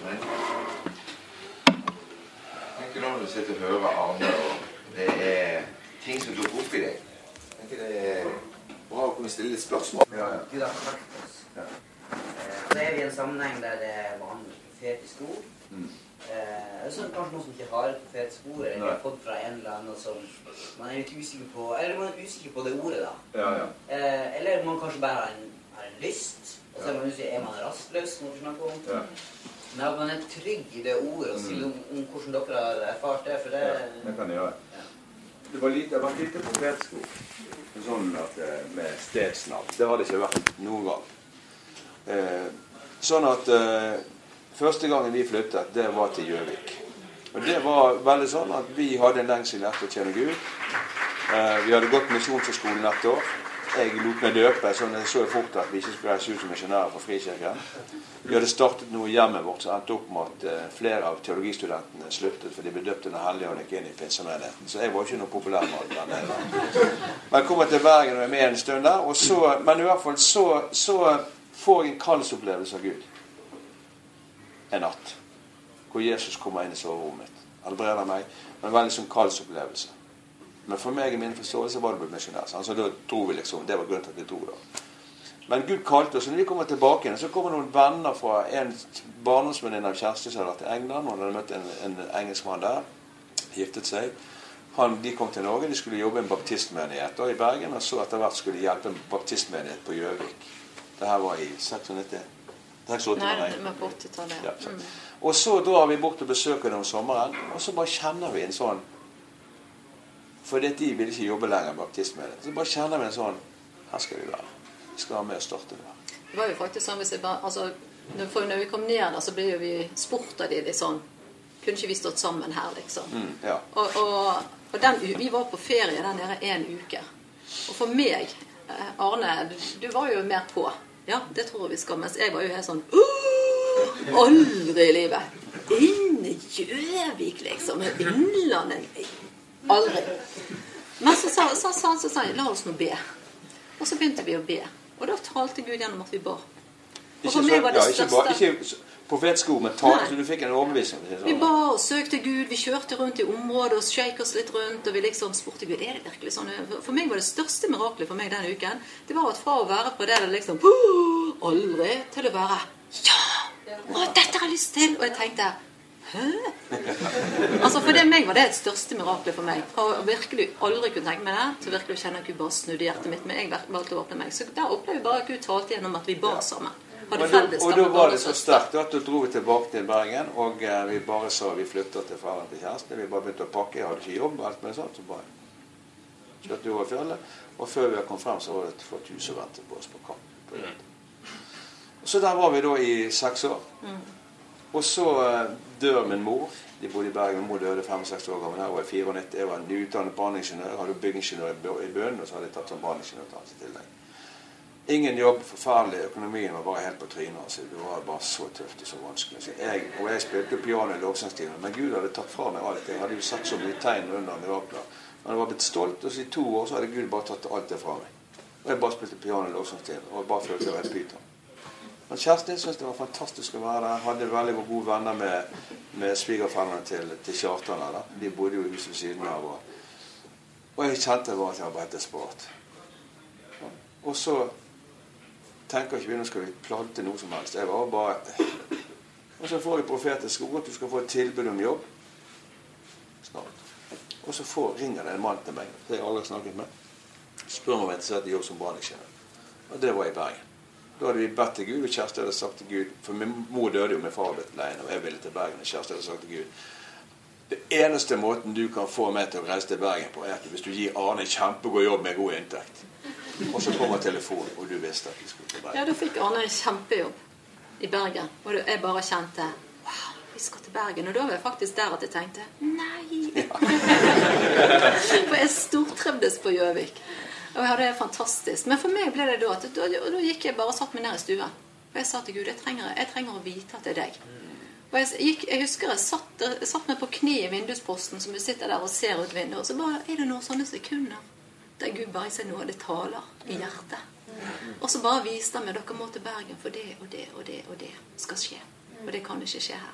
Jeg tenker når du sitter og hører Arne, og det er ting som dukker opp i deg. Jeg tenker det er bra å kunne stille litt spørsmål. Ja, ja. Gud har sagt oss. Ja. Så er vi i en sammenheng der det er vanlig profetisk ord. Mm. Eh, så er det kanskje noen som ikke har et profetisk ord, eller har fått fra en eller annen som man er litt usikker på, eller man er usikker på det ordet da. Ja, ja. Eh, eller man kanskje bare har en, har en lyst, og så er man usikker, er man rastløs, som vi snakker om. Ja. Men at man er trygg i det ordet, og sier om, om hvordan dere har erfart det, for det... Ja, det kan jeg gjøre. Ja. Det var lite, det var lite profetisk ord, sånn at med stedsnavn. Det har det ikke vært noen gang. Eh, sånn at eh, første gangen vi flyttet, det var til Gjøvik. Og det var veldig sånn at vi hadde en lengsel etter å tjene Gud. Eh, vi hadde gått misjonsskolen ett år. Jeg lot meg døpe, sånn jeg så fort at vi ikke skulle reise ut som misjonærer for Frikirken. Vi hadde startet noe i hjemmet vårt som endte opp med at eh, flere av teologistudentene sluttet, for de ble døpt under hellige og gikk inn i pinsemenigheten. Så jeg var ikke noe populær med alt den. Men jeg kom til Bergen og er med en stund der, og så, men i hvert fall så, så får jeg en kallsopplevelse av Gud. En natt. Hvor Jesus kommer inn i soverommet mitt. Han breder meg, men veldig som kallsopplevelse. Men for meg i min forståelse var det blitt misjonær. Så da dro vi liksom, det var grunnen til at vi dro da. Men Gud kalte oss, og når vi kommer tilbake igjen, så kommer noen venner fra en barndomsvenninne av Kjersti som hadde vært i England, og hadde møtt en, en engelskmann der, giftet seg. Han, de kom til Norge, de skulle jobbe i en baptistmenighet da, i Bergen, og så etter hvert skulle de hjelpe en baptistmenighet på Gjøvik. Det her var i nittiseks. Nei, det var på åttitallet. Ja, mm. Og så drar vi bort og besøker dem om sommeren, og så bare kjenner vi en sånn, fordi de vil ikke jobbe lenger baptistmenighet, så bare kjenner vi en sånn, her skal vi være. Vi skal være med og starte det. Det var jo faktisk sånn, hvis jeg bare, altså, når vi kom ned der, så ble jo vi spurt av de litt sånn, kunne ikke vi stått sammen her, liksom. Mm, ja. Og, og, og den, vi var på ferie der nede en uke. Og for meg, Arne, du, du var jo mer på. Ja, det tror jeg vi skal, mens jeg var jo helt sånn, aldri i livet. Inne Gjøvik, liksom, Innlandet, aldri. Men så sa han, så, så, så, så, la oss nå be. Og så begynte vi å be. Og da talte Gud gjennom at vi ba. Og for meg var det største... Ja, ikke, ikke profetsko, men talte, så du fikk en overbevisning. Vi ba og søkte Gud, vi kjørte rundt i området og skjøk oss litt rundt, og vi liksom spurte Gud, er det virkelig sånn? For meg var det største miraklet for meg denne uken, det var at fra å være på det der liksom, aldri, til å være, ja, å, dette har jeg lyst til. Og jeg tenkte, hæ? Altså for det meg var det et største miraklet for meg. Fra å virkelig aldri kunne tenke meg det, til virkelig å kjenne at Gud bare snudde hjertet mitt, men jeg valgte å åpne meg. Så der opplevde jeg bare at Gud talte gjennom at vi ba sammen. hadde Og da, fellesskap og da med var barn det og så søster. sterkt at da dro vi tilbake til Bergen, og eh, vi bare sa vi flytter til faren til kjæresten. Vi bare begynte å pakke, jeg hadde ikke jobb og alt med sånt, så bare kjørte vi over fjellet. Og før vi kom frem så var det for et hus å vente på oss på kamp. Så der var vi da i seks år. Mm. Og så eh, dør min mor. De bodde i Bergen, min mor døde femogseksti år gammel. Her var jeg niogfire. Jeg var nyutdannet branningeniør, jeg hadde byggingeniør i bunnen, og så hadde jeg tatt som branningeniør i tillegg. Ingen jobb, forferdelig, økonomien var bare helt på trynet, altså. Det var bare så tøft og så vanskelig. Så jeg, og jeg spilte piano i lovsangstimen, men Gud hadde tatt fra meg alt. Jeg hadde jo sett så mye tegn under mirakler. Men jeg var blitt stolt, og så i to år så hadde Gud bare tatt alt det fra meg. Og jeg bare spilte piano i lovsangstimen, og bare følte jeg var et pyton. Men kjæresten syntes det var fantastisk å være der. Hadde veldig gode venner med, med svigerforeldrene til, til Kjartan der. De bodde jo i huset ved siden av. Og, og jeg kjente bare at jeg var bare desperat. Og så tenker ikke vi, nå skal vi plante noe som helst. Jeg var bare... Og så får jeg profetisk ord at du skal få et tilbud om jobb. Snart. Og så får, ringer det en mann til meg, det jeg aldri snakket med. Spør meg om jeg er interessert i jobb som branningeniør. Og det var i Bergen. Da hadde vi bedt til Gud, og Kjersti hadde sagt til Gud, for min mor døde jo med far ble alene, og jeg ville til Bergen, og Kjersti hadde sagt til Gud, det eneste måten du kan få meg til å reise til Bergen på, er at hvis du gir Arne kjempegod jobb med god inntekt. Og så kommer telefonen, og du visste at vi skulle til Bergen. Ja, da fikk Arne en kjempejobb i Bergen, og jeg bare kjente, wow, vi skal til Bergen, og da var jeg faktisk der at jeg tenkte, nei! Ja. For jeg stortrevdes på Gjøvik. Og jeg hadde det fantastisk. Men for meg ble det da at da, da gikk jeg bare og satt meg ned i stuen. Og jeg sa til Gud, jeg trenger, jeg trenger å vite at det er deg. Og jeg, gikk, jeg husker jeg satt, jeg satt meg på kne i vindusposten som du sitter der og ser ut vinduet. Og så bare er det noen sånne sekunder der Gud bare sier noe, det taler i hjertet. Og så bare viste han meg, dere må til Bergen for det og det og det og det skal skje. Og det kan ikke skje her.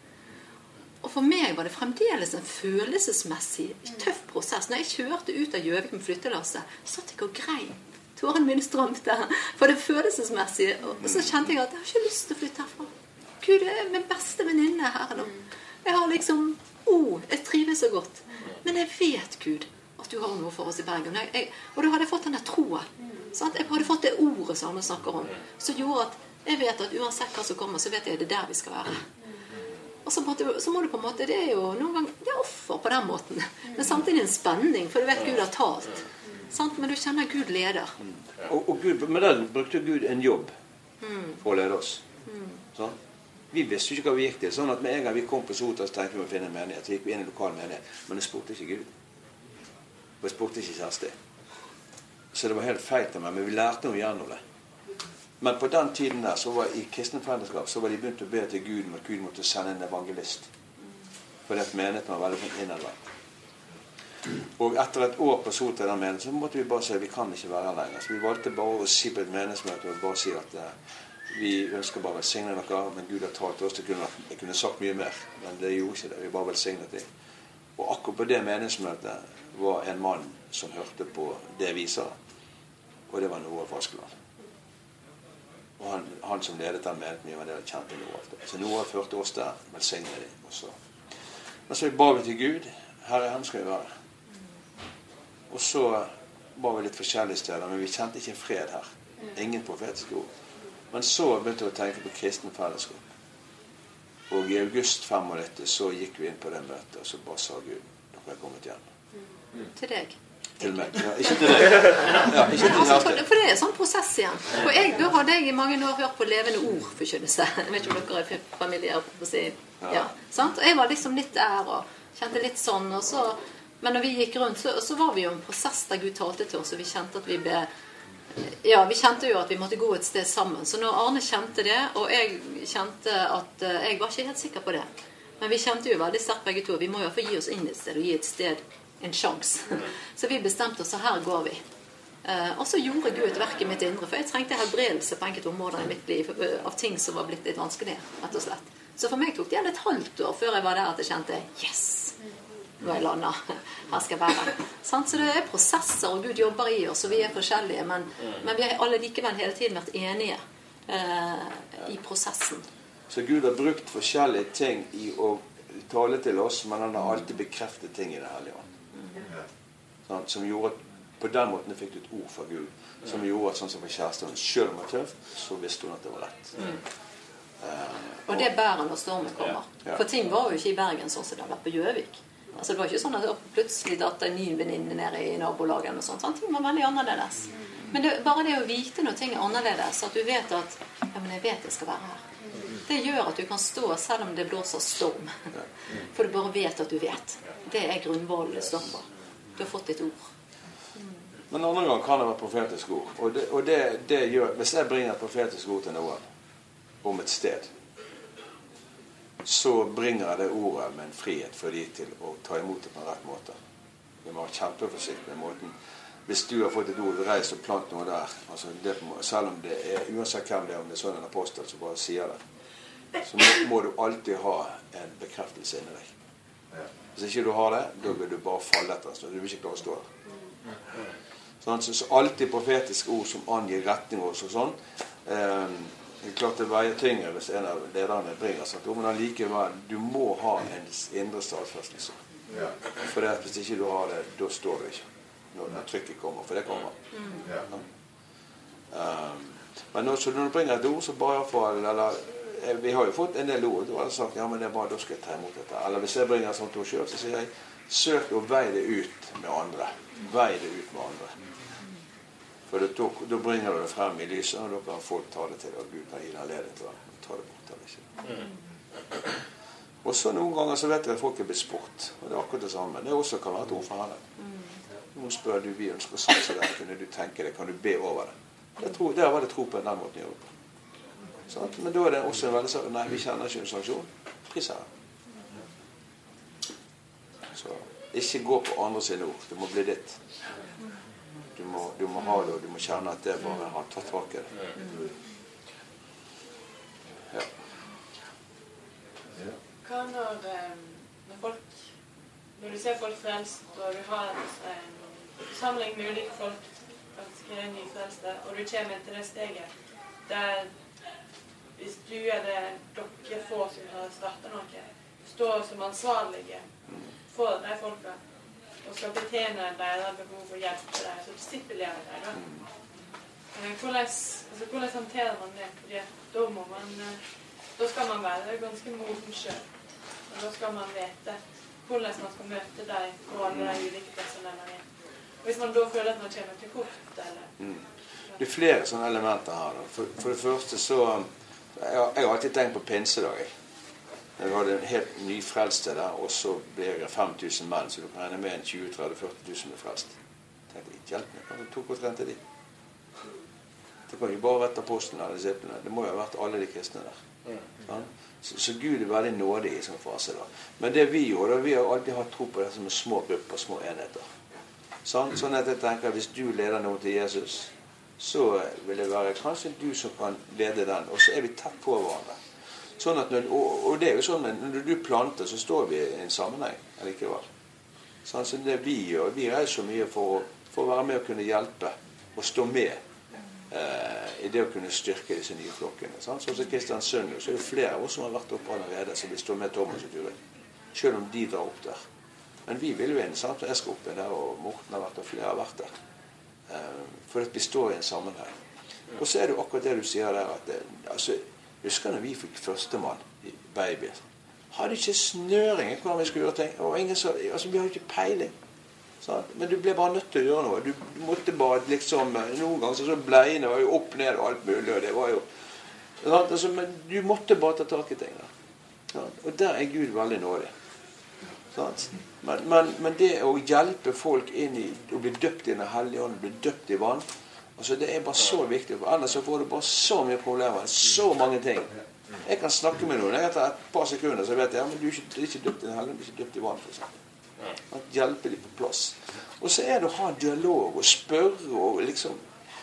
Og for meg var det fremdeles en følelsesmessig tøff prosess. Når jeg kjørte ut av Gjøvik med flyttelasset, satt jeg og grein. Tåren min strømte for det følelsesmessige. Og så kjente jeg at jeg har ikke lyst til å flytte herfra. Gud, det er min beste venninne her nå. Jeg har liksom, oh, jeg trives så godt. Men jeg vet, Gud, at du har noe for oss i Bergen. Jeg, jeg, og da hadde jeg fått denne troen. Så at jeg hadde fått det ordet som han snakker om. Så gjorde at jeg vet at uansett hva som kommer, så vet jeg det er der vi skal være. Og så, måtte, så må du på en måte, det er jo noen ganger, det er offer på den måten. Men samtidig en spenning, for du vet Gud har talt. Sant? Men du kjenner Gud leder. Og, og Gud, med den brukte Gud en jobb for å lede oss. Sånn? Vi visste jo ikke hva vi gikk til. Sånn at med en gang vi kom på Sotra, så tenkte vi å finne en menighet. Så gikk vi inn i lokal menighet. Men det spurte ikke Gud. Og det spurte ikke Kjersti. Så det var helt feil til meg, men vi lærte noe gjennom det. Men på den tiden der, så var i kristne fellesskap, så var de begynt å be til Gud om at Gud måtte sende en evangelist. For det menigheten var veldig innadvendt. Og etter et år på Sotra i den menigheten, så måtte vi bare si, vi kan ikke være her lenger. Så vi valgte bare å si på et menighetsmøte, og bare si at uh, vi ønsker bare å velsigne dere, men Gud har talt til oss, det kunne, jeg kunne sagt mye mer, men det gjorde ikke det, vi bare velsignet det. Og akkurat på det menighetsmøtet var en mann som hørte på det vi sa, og det var Noah Faskeland. Og han, han som ledet den menigheten, vi var det kjente Noah. Så Noah førte oss der, velsignet det. Og så, men så ba vi til Gud, Herre, han skal vi være. Og så var vi litt forskjellige steder, men vi kjente ikke en fred her. Ingen profetiske ord. Men så begynte vi å tenke på kristen fellesskap. Og i august femognitti så gikk vi inn på det møtet, og så bare sa Gud, dere er kommet igjen. Til deg. Til meg. Ja, ikke til deg. Ja, ikke til altså, for, for det er en sånn prosess igjen. Og jeg, da hadde jeg i mange år hørt på levende ord forkynnelse. Jeg vet ikke om dere er familier på å si. Ja, sant? Og jeg var liksom litt der og kjente litt sånn, og så... Men når vi gikk rundt, så, så var vi jo en prosess der Gud talte til oss, og vi kjente at vi ble... Ja, vi kjente jo at vi måtte gå et sted sammen. Så når Arne kjente det, og jeg kjente at uh, jeg var ikke helt sikker på det. Men vi kjente jo veldig sterkt begge to. Vi må jo få gi oss inn et sted og gi et sted en sjans. Så vi bestemte oss, så her går vi. Uh, og så gjorde Gud et verk i mitt indre, for jeg trengte helbredelse på enkelte områder i mitt liv av ting som var blitt litt vanskelig, rett og slett. Så for meg tok det igjen et halvt år før jeg var der at jeg kjente, yes! Nå er jeg landet, her skal jeg være. Så det er prosesser, og Gud jobber i oss, og vi er forskjellige, men, men vi har alle likevel hele tiden vært enige eh, i prosessen. Så Gud har brukt forskjellige ting i å tale til oss, men han har alltid bekreftet ting i det Hellige Ånd. Sånn, som gjorde at på den måten fikk du et ord fra Gud, som gjorde at sånn som for kjæresten, selv om det var tøft, så visste hun at det var rett. Mm. Uh, og det bærer når stormen kommer. Ja, ja. For ting var jo ikke i Bergen sånn som det har vært på Gjøvik. Altså det var ikke sånn at plutselig datt en ny venninne nede i nabolagen og sånt. Sånn, ting var veldig annerledes. Men det, bare det å vite når ting er annerledes, at du vet at, ja, men jeg vet jeg skal være her. Det gjør at du kan stå selv om det blåser storm. For du bare vet at du vet. Det er grunnvalget det står på. Du har fått et ord. Men andre gang kan det være profetisk ord. Og, det, og det, det gjør, hvis jeg bringer et profetisk ord til noen om et sted, så bringer jeg det ordet med en frihet for de til å ta imot det på en rett måte. Vi må være kjempeforsiktige med måten. Hvis du har fått et ord, reis og plant noe der, altså det, selv om det er, uansett hvem det er, om det er sånn en apostel som bare sier det, så må, må du alltid ha en bekreftelse inni deg. Hvis ikke du har det, da vil du bare falle etter, så du vil ikke klare å stå der. Sånn, så, så alltid profetiske ord som angir retning og sånn, eh, det er klart det veier tyngre hvis en av lederne bringer sånt, men allikevel, du må ha en indre stadfestelse. For det, hvis ikke du har det, da står du ikke. Når, når trykket kommer, for det kommer. Ja. Um, men når, når du bringer et ord, så bare for, eller, vi har jo fått en del ord, og du har sagt, ja, men det er bare, da skal jeg ta imot dette. Eller hvis jeg bringer et sånt ord selv, så sier jeg, søk å veie det ut med andre. Vei det ut med andre. For da, da bringer du det frem i lyset, og da kan folk ta det til, og Gud kan gi deg anledning til å ta det bort, eller ikke. Og så noen ganger så vet jeg at folk er blitt spurt, og det er akkurat det samme. Det også kan være et ord for henne. Nå spør du, vi ønsker å satse der, kunne du tenke det, kan du be over det? Jeg tror, der var det tro på den måten å gjøre på. Sånn? Men da er det også en veldig sånn, nei, vi kjenner ikke en sanksjon. Pris her. Så ikke gå på andre sine ord, det må bli ditt. Du må, du må ha det, og du må kjenne at det bare har tatt tak i det. Ja. Hva når, når folk, når du ser folk frelst, og du har en samling med ulike folk, ganske nyfrelste, og du kommer til det steget, der hvis du er det dere få som har startet noe, står som ansvarlige for de folka, og skal betjene deres behov for hjelp til dem, så disiplere dem, da. Hvordan, altså, hvordan håndterer man det? Fordi da må man, da skal man være ganske moden selv, og da skal man vite hvordan man skal møte dem og alle de ulike personene. Hvis man da føler at man kommer til kort, eller... Mm. Det er flere sånne elementer her, da. For, for det første så, jeg har, jeg har alltid tenkt på pinsedag, jeg. Jeg hadde en helt ny frelste der, og så ble jeg fem tusen menn, så du kan regne med en tjue til tretti til førti tusen med frelst. Jeg tenkte, ikke hjelp meg, hva tok og trente de? Det kan jo bare vært apostlene eller disiplene, det må jo ha vært alle de kristne der. Sånn? Så, så Gud er veldig nådig i sånn fase da. Men det vi gjorde, vi har alltid hatt tro på det som er små grupper, små enheter. Sånn, sånn at jeg tenker, hvis du leder noe til Jesus, så vil det være kanskje du som kan lede den, og så er vi tett på hverandre. Sånn at når, og, og det er jo sånn, når du planter, så står vi i en sammenheng, eller ikke hva? Sånn som det vi gjør, vi er så mye for å, for å være med og kunne hjelpe, og stå med eh, i det å kunne styrke disse nye flokkene. Sånn som Kristiansund, så er det flere av oss som har vært oppe allerede, som vil stå med Thomas og Turid, selv om de drar opp der. Men vi vil jo inn, sant? Jeg skal opp inn der, og Morten har vært, og flere har vært der. Eh, for at vi står i en sammenheng. Og så er det jo akkurat det du sier der, at det, altså, husker når vi fikk førstemann i babyer, hadde ikke snøring hvordan vi skulle gjøre ting, og ingen så, altså vi hadde ikke peiling, sant? Men du ble bare nødt til å gjøre noe, du, du måtte bare liksom, noen ganger så, så bleiene var jo opp ned og alt mulig, og det var jo, sant? Altså, men du måtte bare ta tak i ting, sant? Og der er Gud veldig nådig, sant? Men, men, men det å hjelpe folk inn i, å bli døpt i den hellige ånd, bli døpt i vann, altså det er bare så viktig, for ellers så får du bare så mye problemer, så mange ting. Jeg kan snakke med noen, jeg etter et par sekunder, så vet jeg, ja, men du er ikke, ikke døpt i den hellige, du er ikke døpt i vann, for eksempel. Hjelpe dem på plass. Og så er det å ha dialog, og spørre, og liksom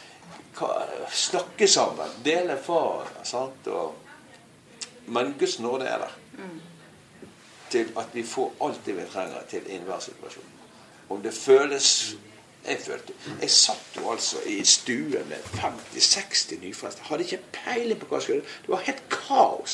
snakke sammen, dele erfaringer, sant? Og, men Guds nåde er der. Til at vi får alt det vi trenger til enhver situasjon. Om det føles... Jeg følte, jeg satt jo altså i stuen med femti til seksti nyfrelste. Hadde ikke peiling på hva jeg skulle. Det var helt kaos.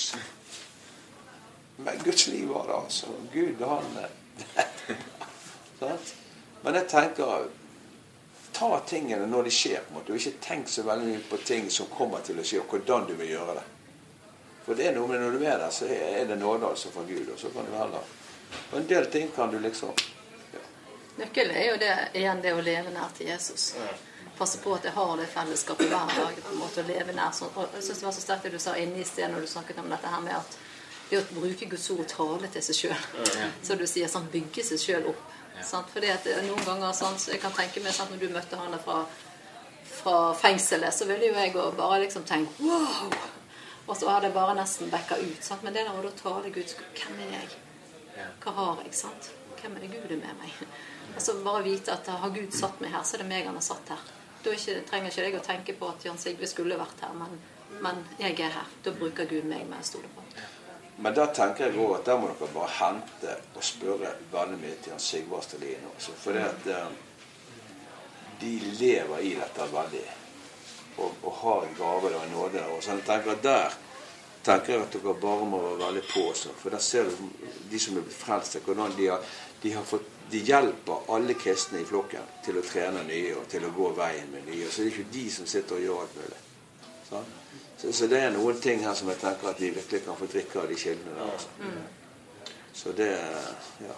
Men Guds liv var det altså. Gud, han... Men jeg tenker, ta tingene når de skjer, på en måte, og ikke tenk så veldig mye på ting som kommer til å skje, og hvordan du vil gjøre det. For det er noe med når du er der, så er det nåde altså fra Gud, og så kan du heller. Og en del ting kan du liksom... Ja. Nøkkelen er jo det, igjen det å leve nær til Jesus. Passe på at jeg har det fellesskapet hver dag, på en måte å leve nær sånn. Og jeg synes det var så sterkt det du sa inne i sted når du snakket om dette her med at det å bruke Guds ord og tale til seg selv. Så du sier sånn, bygge seg selv opp. Sant? Fordi at noen ganger sånn, så jeg kan tenke meg sant, når du møtte han fra, fra fengselet, så ville jo jeg bare liksom tenke wow, og så hadde jeg bare nesten bekket ut sant? Men det der å da tale Guds, hvem er jeg? Hva har jeg? Sant? Hvem er det Gud er med meg? Altså bare vite at har Gud satt meg her, så er det meg han har satt her. Da ikke, trenger ikke jeg å tenke på at Jan Sigve skulle vært her, men, men jeg er her. Da bruker Gud meg med å stole på. Men da tenker jeg også at der må dere bare hente og spørre veldig mye til Jan Sigve Astelin også. For det at eh, de lever i dette veldig. Og, og har en gave og en nåde. Og så jeg tenker at der tenker jeg at dere bare må være veldig på også. For der ser du de som er blitt frelst, hvordan de har, de har fått, de hjelper alle kristne i flokken til å trene nye og til å gå veien med nye. Så det er ikke de som sitter og gjør alt mulig. Sånn? Så, så det er noen ting her som jeg tenker at de virkelig kan få drikke av de kildene der. Altså. Mm. Så det, ja.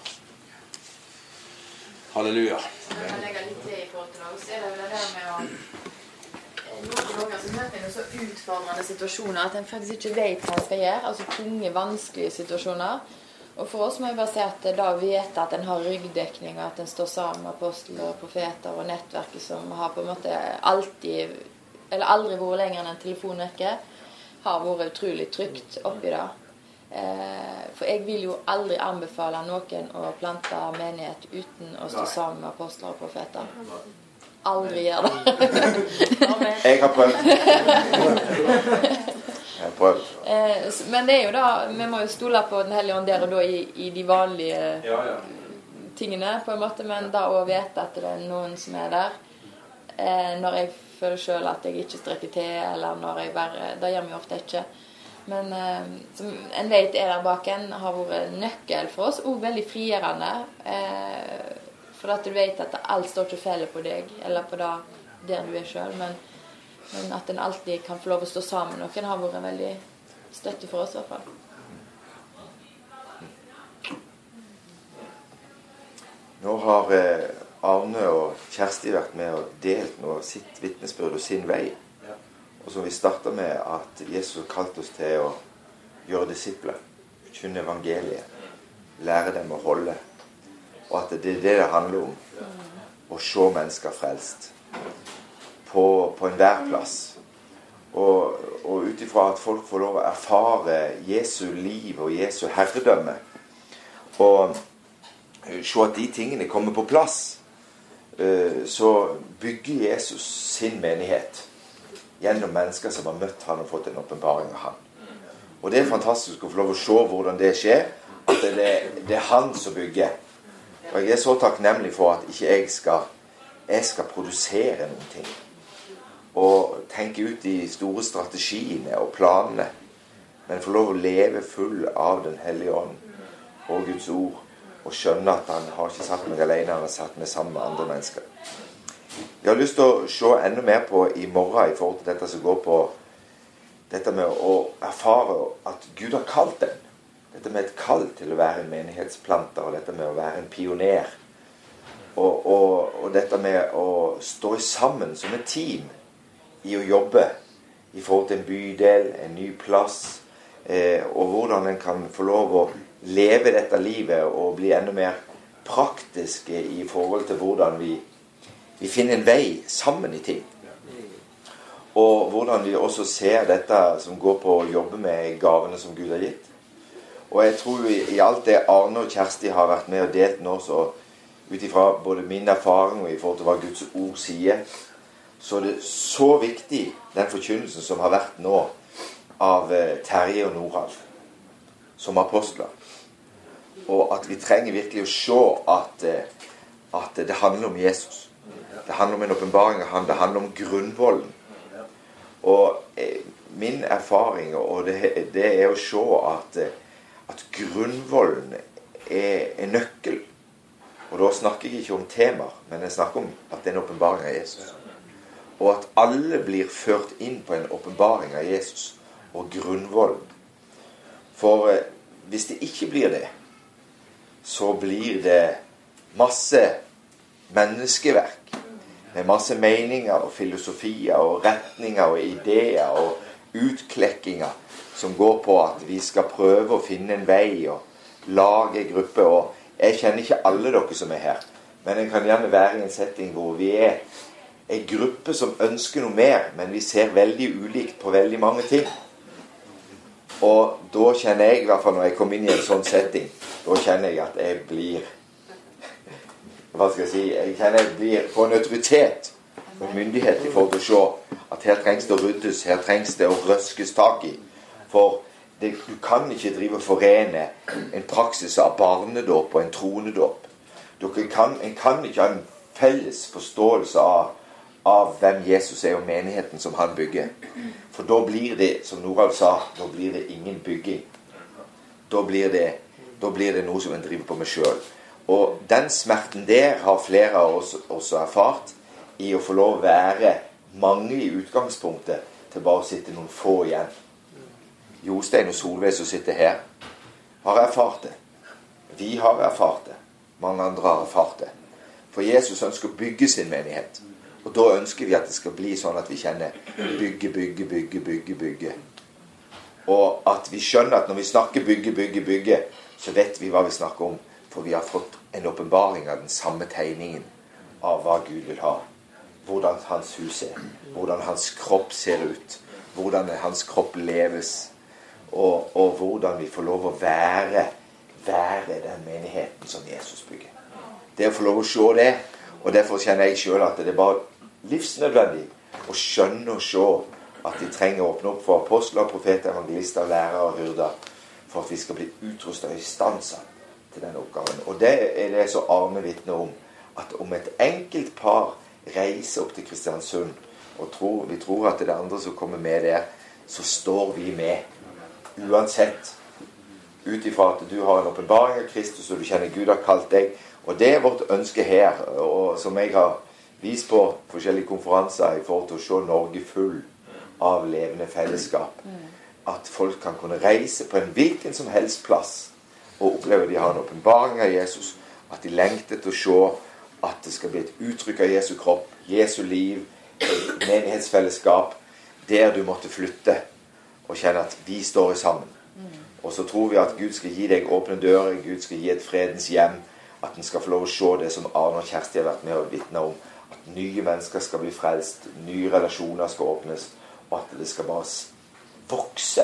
Halleluja. Jeg kan legge litt til i forhold til det. Så er det vel det der med å... Noen ganger så møter en så utfordrende situasjoner at en faktisk ikke vet hva en skal gjøre. Altså tunge, vanskelige situasjoner. Og for oss må jeg bare si at da vet at en har ryggdekning, at en står sammen med apostler og profeter og nettverket som har på en måte alltid... eller aldri vært lenger enn en telefonrekke, har vært utrolig trygt oppi det. Eh, for jeg vil jo aldri anbefale noen å plante menighet uten å stå sammen med apostler og profeter. Aldri gjør det. Jeg har prøvd. Jeg har prøvd. Eh, men det er jo da, vi må jo stole på Den hellige ånd der og da i, i de vanlige Ja, ja. tingene, på en måte, men da å vite at det er noen som er der. Eh, når jeg føler selv at jeg ikke strekker til, eller når jeg bare, det gjør vi ofte ikke. Men eh, som en vet er der bak en, har vært nøkkel for oss, og veldig frigjørende. Eh, for at du vet at alt står ikke feil på deg, eller på det der du er selv, men, men at en alltid kan få lov å stå sammen. Noen har vært veldig støtte for oss i hvert fall. Nå har eh, Arne og Kjersti vært med og delt noe sitt vitnesbyrd og sin vei. Og så vi startet med at Jesus kalte oss til å gjøre disipler, forkynne evangeliet, lære dem å holde. Og at det er det det handler om, å se mennesker frelst på, på enhver plass. Og, og ut ifra at folk får lov å erfare Jesu liv og Jesu herredømme, og se at de tingene kommer på plass, så bygger Jesus sin menighet gjennom mennesker som har møtt han og fått en åpenbaring av han. Og det er fantastisk å få lov å se hvordan det skjer, at det er, det er han som bygger. Og jeg er så takknemlig for at ikke jeg skal, jeg skal produsere noen ting. Og tenke ut de store strategiene og planene. Men få lov å leve full av Den hellige ånd og Guds ord. Og skjønne at han har ikke satt meg alene, han har satt meg sammen med andre mennesker. Jeg har lyst til å se enda mer på i morgen i forhold til dette som går på dette med å erfare at Gud har kalt den. Dette med et kall til å være en menighetsplanter, og dette med å være en pioner. Og, og, og dette med å stå sammen som et team i å jobbe i forhold til en bydel, en ny plass, eh, og hvordan en kan få lov å leve dette livet og bli enda mer praktiske i forhold til hvordan vi, vi finner en vei sammen i ting. Og hvordan vi også ser dette som går på å jobbe med gavene som Gud har gitt. Og jeg tror i, i alt det Arne og Kjersti har vært med og delt nå, så ut ifra både min erfaring og i forhold til hva Guds ord sier, så er det så viktig den forkynnelsen som har vært nå av eh, Terje og Norald som apostler. Og at vi trenger virkelig å se at, eh, at det handler om Jesus. Det handler om en åpenbaring av han, det handler om grunnvollen. Og eh, min erfaring, og det, det er å se at, at grunnvollen er en nøkkel Og da snakker jeg ikke om temaer, men jeg snakker om at det er en åpenbaring av Jesus. Og at alle blir ført inn på en åpenbaring av Jesus og grunnvollen. For eh, hvis det ikke blir det, så blir det masse menneskeverk med masse meninger og filosofier og retninger og ideer og utklegginger som går på at vi skal prøve å finne en vei og lage gruppe. Og jeg kjenner ikke alle dere som er her, men jeg kan gjerne være i en setting hvor vi er en gruppe som ønsker noe mer, men vi ser veldig ulikt på veldig mange ting. Og da kjenner jeg, i hvert fall når jeg kommer inn i en sånn setting, da kjenner jeg at jeg blir, hva skal jeg si, jeg kjenner jeg blir på en autoritet og myndighet i forhold til å se at her trengs det å ryddes, her trengs det å røskes tak i. For det, du kan ikke drive og forene en praksis av barnedåp og en tronedåp. Dere kan, en kan ikke ha en felles forståelse av, av hvem Jesus er og menigheten som han bygger. For da blir det, som Norald sa, da blir det ingen bygging. Da blir det, da blir det noe som en driver på med selv. Og den smerten der har flere av oss også erfart i å få lov å være mange i utgangspunktet til bare å sitte noen få igjen. Jostein og Solveig som sitter her, har erfart det. Vi har erfart det. Mange andre har erfart det. For Jesus ønsker å bygge sin menighet. Og da ønsker vi at det skal bli sånn at vi kjenner bygge, bygge, bygge, bygge, bygge. Og at vi skjønner at når vi snakker bygge, bygge, bygge, så vet vi hva vi snakker om. For vi har fått en åpenbaring av den samme tegningen av hva Gud vil ha. Hvordan hans hus er. Hvordan hans kropp ser ut. Hvordan hans kropp leves. Og, og hvordan vi får lov å være, være den menigheten som Jesus bygger. Det å få lov å se det, og derfor kjenner jeg selv at det er bare livsnødvendig å skjønne og se at vi trenger å åpne opp for apostler, profeter, evangelister, lærere og hyrder, for at vi skal bli utrustet og i stansen til den oppgaven. Og det er det så Arne vitner om, at om et enkelt par reiser opp til Kristiansund, og tror, vi tror at det er det andre som kommer med der, så står vi med. Uansett, ut ifra at du har en åpenbaring av Kristus, og du kjenner Gud har kalt deg. Og det er vårt ønske her, og som jeg har vist på forskjellige konferanser i forhold til å se Norge full av levende fellesskap. At folk kan kunne reise på en hvilken som helst plass og oppleve at de har en åpenbaring av Jesus. At de lengter til å se at det skal bli et uttrykk av Jesu kropp, Jesu liv, menighetsfellesskap, der du måtte flytte og kjenne at vi står sammen. Og så tror vi at Gud skal gi deg åpne dører, Gud skal gi et fredens hjem, at den skal få lov å se det som Arne og Kjersti har vært med og vitne om, at nye mennesker skal bli frelst, nye relasjoner skal åpnes, og at det skal bare vokse.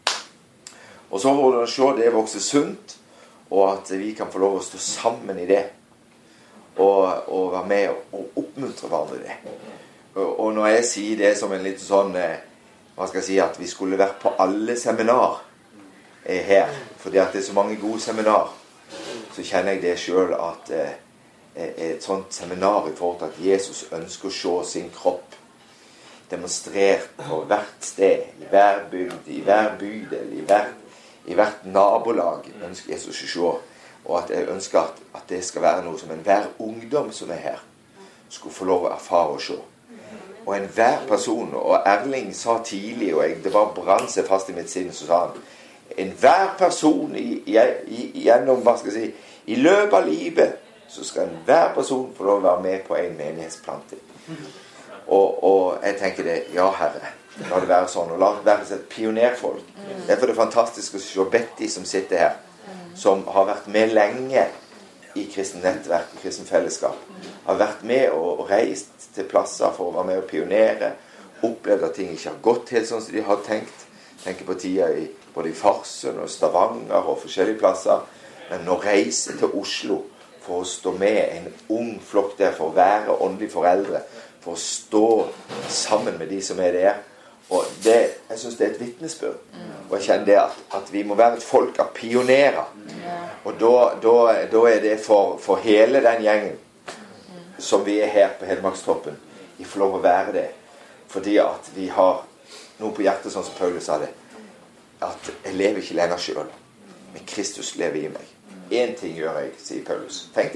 Og så får du se det vokse sunt, og at vi kan få lov å stå sammen i det, og, og være med og oppmuntre hverandre i det. Og, og når jeg sier det som en litt sånn, hva skal jeg si, at vi skulle vært på alle seminar eh, her, fordi at det er så mange gode seminar, så kjenner jeg det selv at eh, et sånt seminar i forhold til at Jesus ønsker å se sin kropp demonstrert på hvert sted, i hver bygd, i hver bydel, i hvert, i hvert nabolag ønsker Jesus å se, og at jeg ønsker at, at det skal være noe som enhver ungdom som er her skulle få lov å erfare og se. Og enhver person, og Erling sa tidlig, og jeg, det bare brann seg fast i mitt sinn, så sa han, enhver person i, i, i, gjennom, hva skal jeg si, i løpet av livet, så skal enhver person få lov å være med på en menighetsplanting. Og, og jeg tenker det, ja Herre, la det være sånn, og la det være et pionerfolk. Derfor er det fantastisk å se Betty som sitter her, som har vært med lenge i kristen nettverk, i kristen fellesskap, har vært med og, og reist til plasser for å være med og pionere, opplevd at ting ikke har gått helt sånn som de har tenkt, tenker på tida i, både i Farsund og Stavanger og forskjellige plasser, men nå reiser til Oslo for å stå med en ung flokk der, for å være åndelige foreldre, for å stå sammen med de som er der, og det, jeg synes det er et vittnesbyrd, og jeg kjenner det at, at vi må være et folk av pionerer, og da, da, da er det for, for hele den gjengen som vi er her på Hedmarkstoppen, vi får lov å være det, fordi at vi har noe på hjertet, sånn som Paulus sa det, at jeg lever ikke lenger selv, men Kristus lever i meg. En ting gjør jeg, sier Paulus. Tenk det.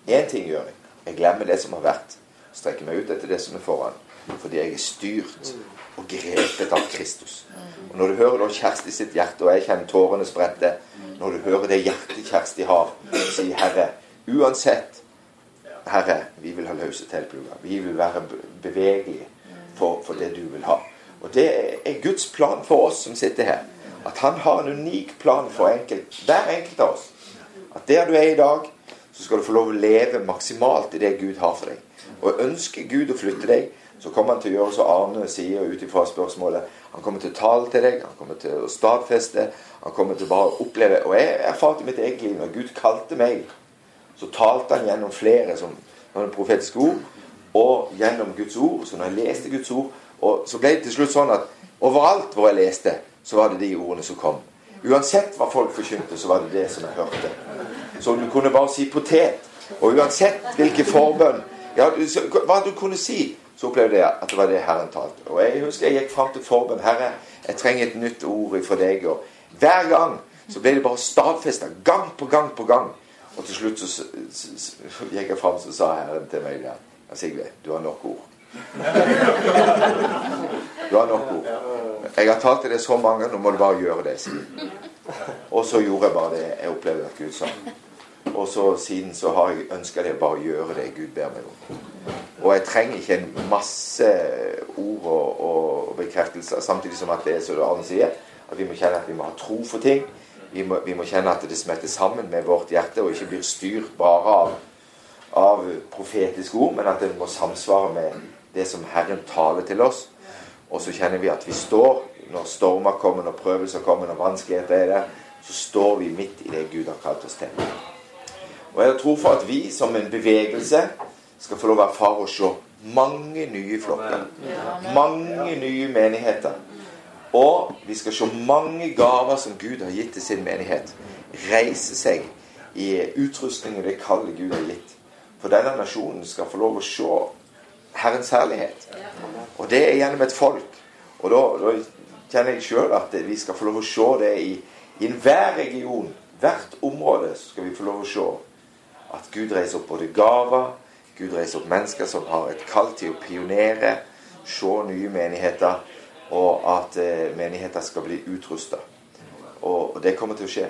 En ting gjør jeg. Jeg glemmer det som har vært. Strekker meg ut etter det som er foran. Fordi jeg er styrt og grepet av Kristus. Og når du hører da Kjersti sitt hjerte, og jeg kjenner tårene sprette, når du hører det hjertet Kjersti har, sier Herre, uansett, Herre, vi vil ha løse teltplugger. Vi vil være bevegelige for, for det du vil ha. Og det er Guds plan for oss som sitter her. At han har en unik plan for enkelt, hver enkelt av oss. At der du er i dag, så skal du få lov å leve maksimalt i det Gud har for deg. Og ønsker Gud å flytte deg, så kommer han til å gjøre så Arne sier ut ifra spørsmålet. Han kommer til å tale til deg, han kommer til å stadfeste, han kommer til å bare oppleve. Og jeg erfarte mitt eget liv, når Gud kalte meg, så talte han gjennom flere som var en profetisk ord, og gjennom Guds ord. Så når jeg leste Guds ord, og så ble det til slutt sånn at overalt hvor jeg leste, så var det de ordene som kom. Uansett hva folk forkynte, så var det det som jeg hørte. Så du kunne bare si potet, og uansett hvilke forbønn, ja, hva du kunne si, så opplevde jeg at det var det Herren talte. Og jeg husker jeg gikk frem til forbønn. Herre, jeg trenger et nytt ord fra deg. Og hver gang så ble det bare stadfestet, gang på gang på gang. Og til slutt så, så, så, så gikk jeg frem, så sa Herren til meg der, ja, Sigve, du har nok ord. Du har nok ord. Jeg har talt til det så mange, nå må du bare gjøre det, Sigve. Og så gjorde jeg bare det jeg opplevde at Gud sa. Og så siden så har jeg ønsket det å bare gjøre det Gud ber meg om. Og jeg trenger ikke en masse ord og, og bekreftelser, samtidig som at det er så det Arne sier, at vi må kjenne at vi må ha tro for ting. Vi må, vi må kjenne at det smetter sammen med vårt hjerte, og ikke blir styrt bare av, av profetiske ord, men at det må samsvare med det som Herren taler til oss. Og så kjenner vi at vi står, når stormer kommer, når prøvelser kommer, når vanskeligheter er der, så står vi midt i det Gud har kalt oss til. Og jeg tror for at vi som en bevegelse skal få lov å erfare å se mange nye flokker. Mange nye menigheter. Og vi skal se mange gaver som Gud har gitt til sin menighet. Reise seg i utrustningen det kallet Gud har gitt. For denne nasjonen skal få lov å se Herrens herlighet. Og det er gjennom et folk. Og da, da kjenner jeg selv at vi skal få lov å se det i, i enhver region, hvert område skal vi få lov å se at Gud reiser opp både gaver, Gud reiser opp mennesker som har et kall til å pionere, se nye menigheter, og at eh, menigheter skal bli utrustet. Og, og det kommer til å skje.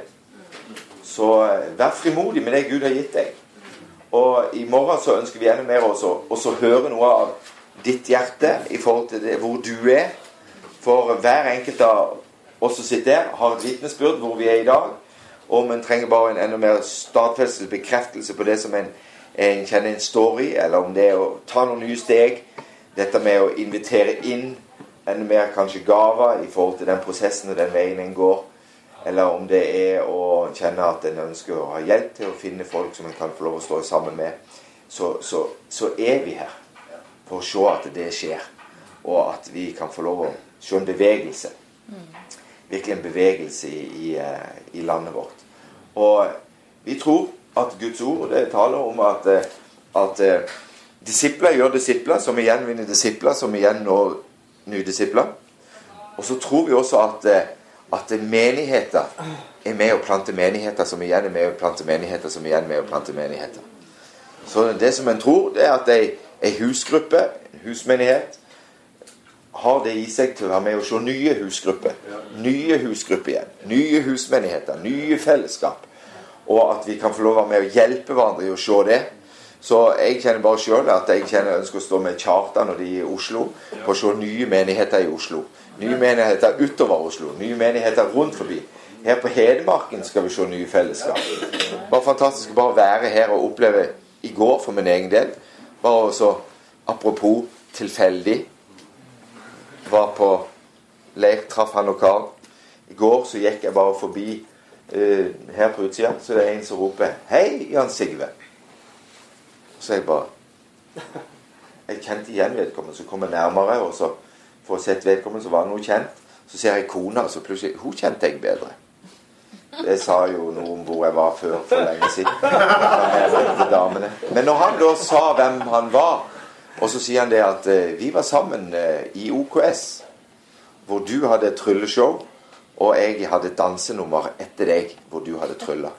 Så eh, vær frimodig med det Gud har gitt deg. Og i morgen så ønsker vi enda mer også, også høre noe av ditt hjerte i forhold til det, hvor du er. For hver enkelt av oss som sitter der har et vitnesbyrd hvor vi er i dag. Og man trenger bare en enda mer stadfestelse, bekreftelse på det som en, en kjenner en står i, eller om det er å ta noen nye steg. Dette med å invitere inn enda mer kanskje gaver i forhold til den prosessen og den veien en går. Eller om det er å kjenne at en ønsker å ha hjelp til å finne folk som en kan få lov å stå sammen med. Så, så, så er vi her for å se at det skjer. Og at vi kan få lov å se en bevegelse. Virkelig en bevegelse i, i, i landet vårt. Og vi tror at Guds ord, det taler om at, at disipler gjør disipler, som igjen vinner disipler, som igjen når nye disipler. Og så tror vi også at, at menigheter er med å plante menigheter, som igjen er med å plante menigheter, som igjen er med å plante menigheter. Så det som en tror, det er at en husgruppe, en husmenighet, har det i seg til å være med å se nye husgrupper. Nye husgrupper igjen. Nye husmenigheter. Nye fellesskap. Og at vi kan få lov å være med å hjelpe hverandre i å se det. Så jeg kjenner bare selv at jeg kjenner ønsker å stå med Kjartan når de er i Oslo, for å se nye menigheter i Oslo. Nye menigheter utover Oslo. Nye menigheter rundt forbi. Her på Hedmarken skal vi se nye fellesskap. Bare fantastisk å bare være her og oppleve i går for min egen del. Bare også, apropos tilfeldig, var på leir, traff han og Karl. I går så gikk jeg bare forbi uh, her på utsida, så det er en som roper, hei Jan Sigve. Så jeg bare, jeg kjente igjen vedkommende, så kom jeg nærmere, og så for å sett vedkommende, så var det noe kjent. Så ser jeg kona, så plutselig, hun kjente jeg bedre. Det sa jo noe om hvor jeg var før, for lenge siden. Men når han da sa hvem han var, og så sier han det at uh, vi var sammen uh, i O K S, hvor du hadde et trylleshow, og jeg hadde et dansenummer etter deg, hvor du hadde tryllet.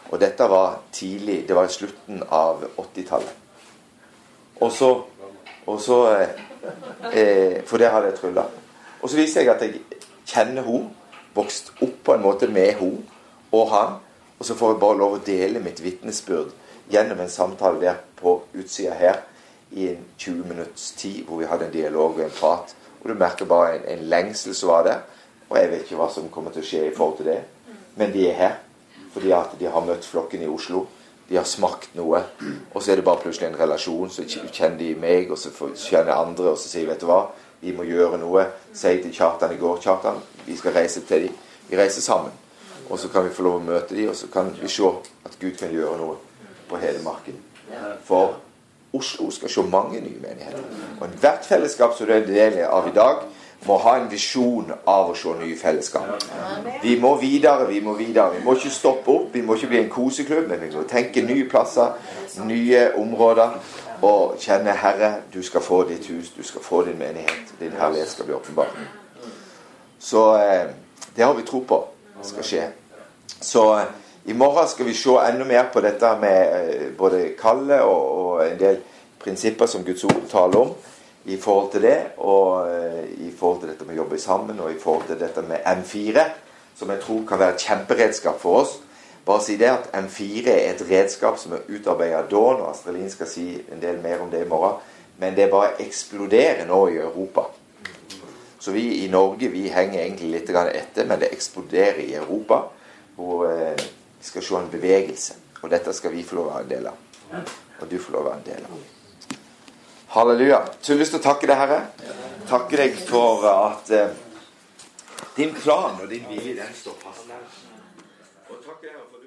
Og dette var tidlig, det var i slutten av åttitallet. Og så, og så eh, for det hadde jeg tryllet. Og så viser jeg at jeg kjenner hun, vokst opp på en måte med hun og han, og så får jeg bare lov å dele mitt vittnesbyrd gjennom en samtale der på utsida her i en tjue minutts tid, hvor vi hadde en dialog og en prat, og du merker bare en, en lengsel som var der, og jeg vet ikke hva som kommer til å skje i forhold til det, men de er her, fordi at de har møtt flokken i Oslo, de har smakt noe, og så er det bare plutselig en relasjon, så kjenner de meg, og så kjenner andre, og så sier, vet du hva, vi må gjøre noe, sier til Kjartan i går, Kjartan, vi skal reise til dem, vi reiser sammen, og så kan vi få lov å møte dem, og så kan vi se at Gud kan gjøre noe på Hedmarken, for Oslo skal se mange nye menigheter, og hvert fellesskap som det er en del av i dag, må ha en visjon av å se nye fellesskap. Vi må videre, vi må videre. Vi må ikke stoppe opp, vi må ikke bli en koseklubb, men vi må tenke nye plasser, nye områder, og kjenne, Herre, du skal få ditt hus, du skal få din menighet, din herlighet skal bli åpenbart. Så eh, det har vi tro på skal skje. Så eh, i morgen skal vi se enda mer på dette med eh, både Kalle og, og en del prinsipper som Guds ord taler om, i forhold til det, og uh, i forhold til dette med å jobbe sammen, og i forhold til dette med M fire, som jeg tror kan være et kjemperedskap for oss. Bare si det at M fire er et redskap som er utarbeidet av Dawn, og Astrelin skal si en del mer om det i morgen, men det bare eksploderer nå i Europa. Så vi i Norge, vi henger egentlig litt etter, men det eksploderer i Europa, hvor uh, vi skal se en bevegelse, og dette skal vi få lov å være en del av, og du får lov å være en del av. Halleluja. Så jeg har lyst til å takke deg, Herre. Takke deg for at uh, din plan og din vilje, den står fast. Og takke deg for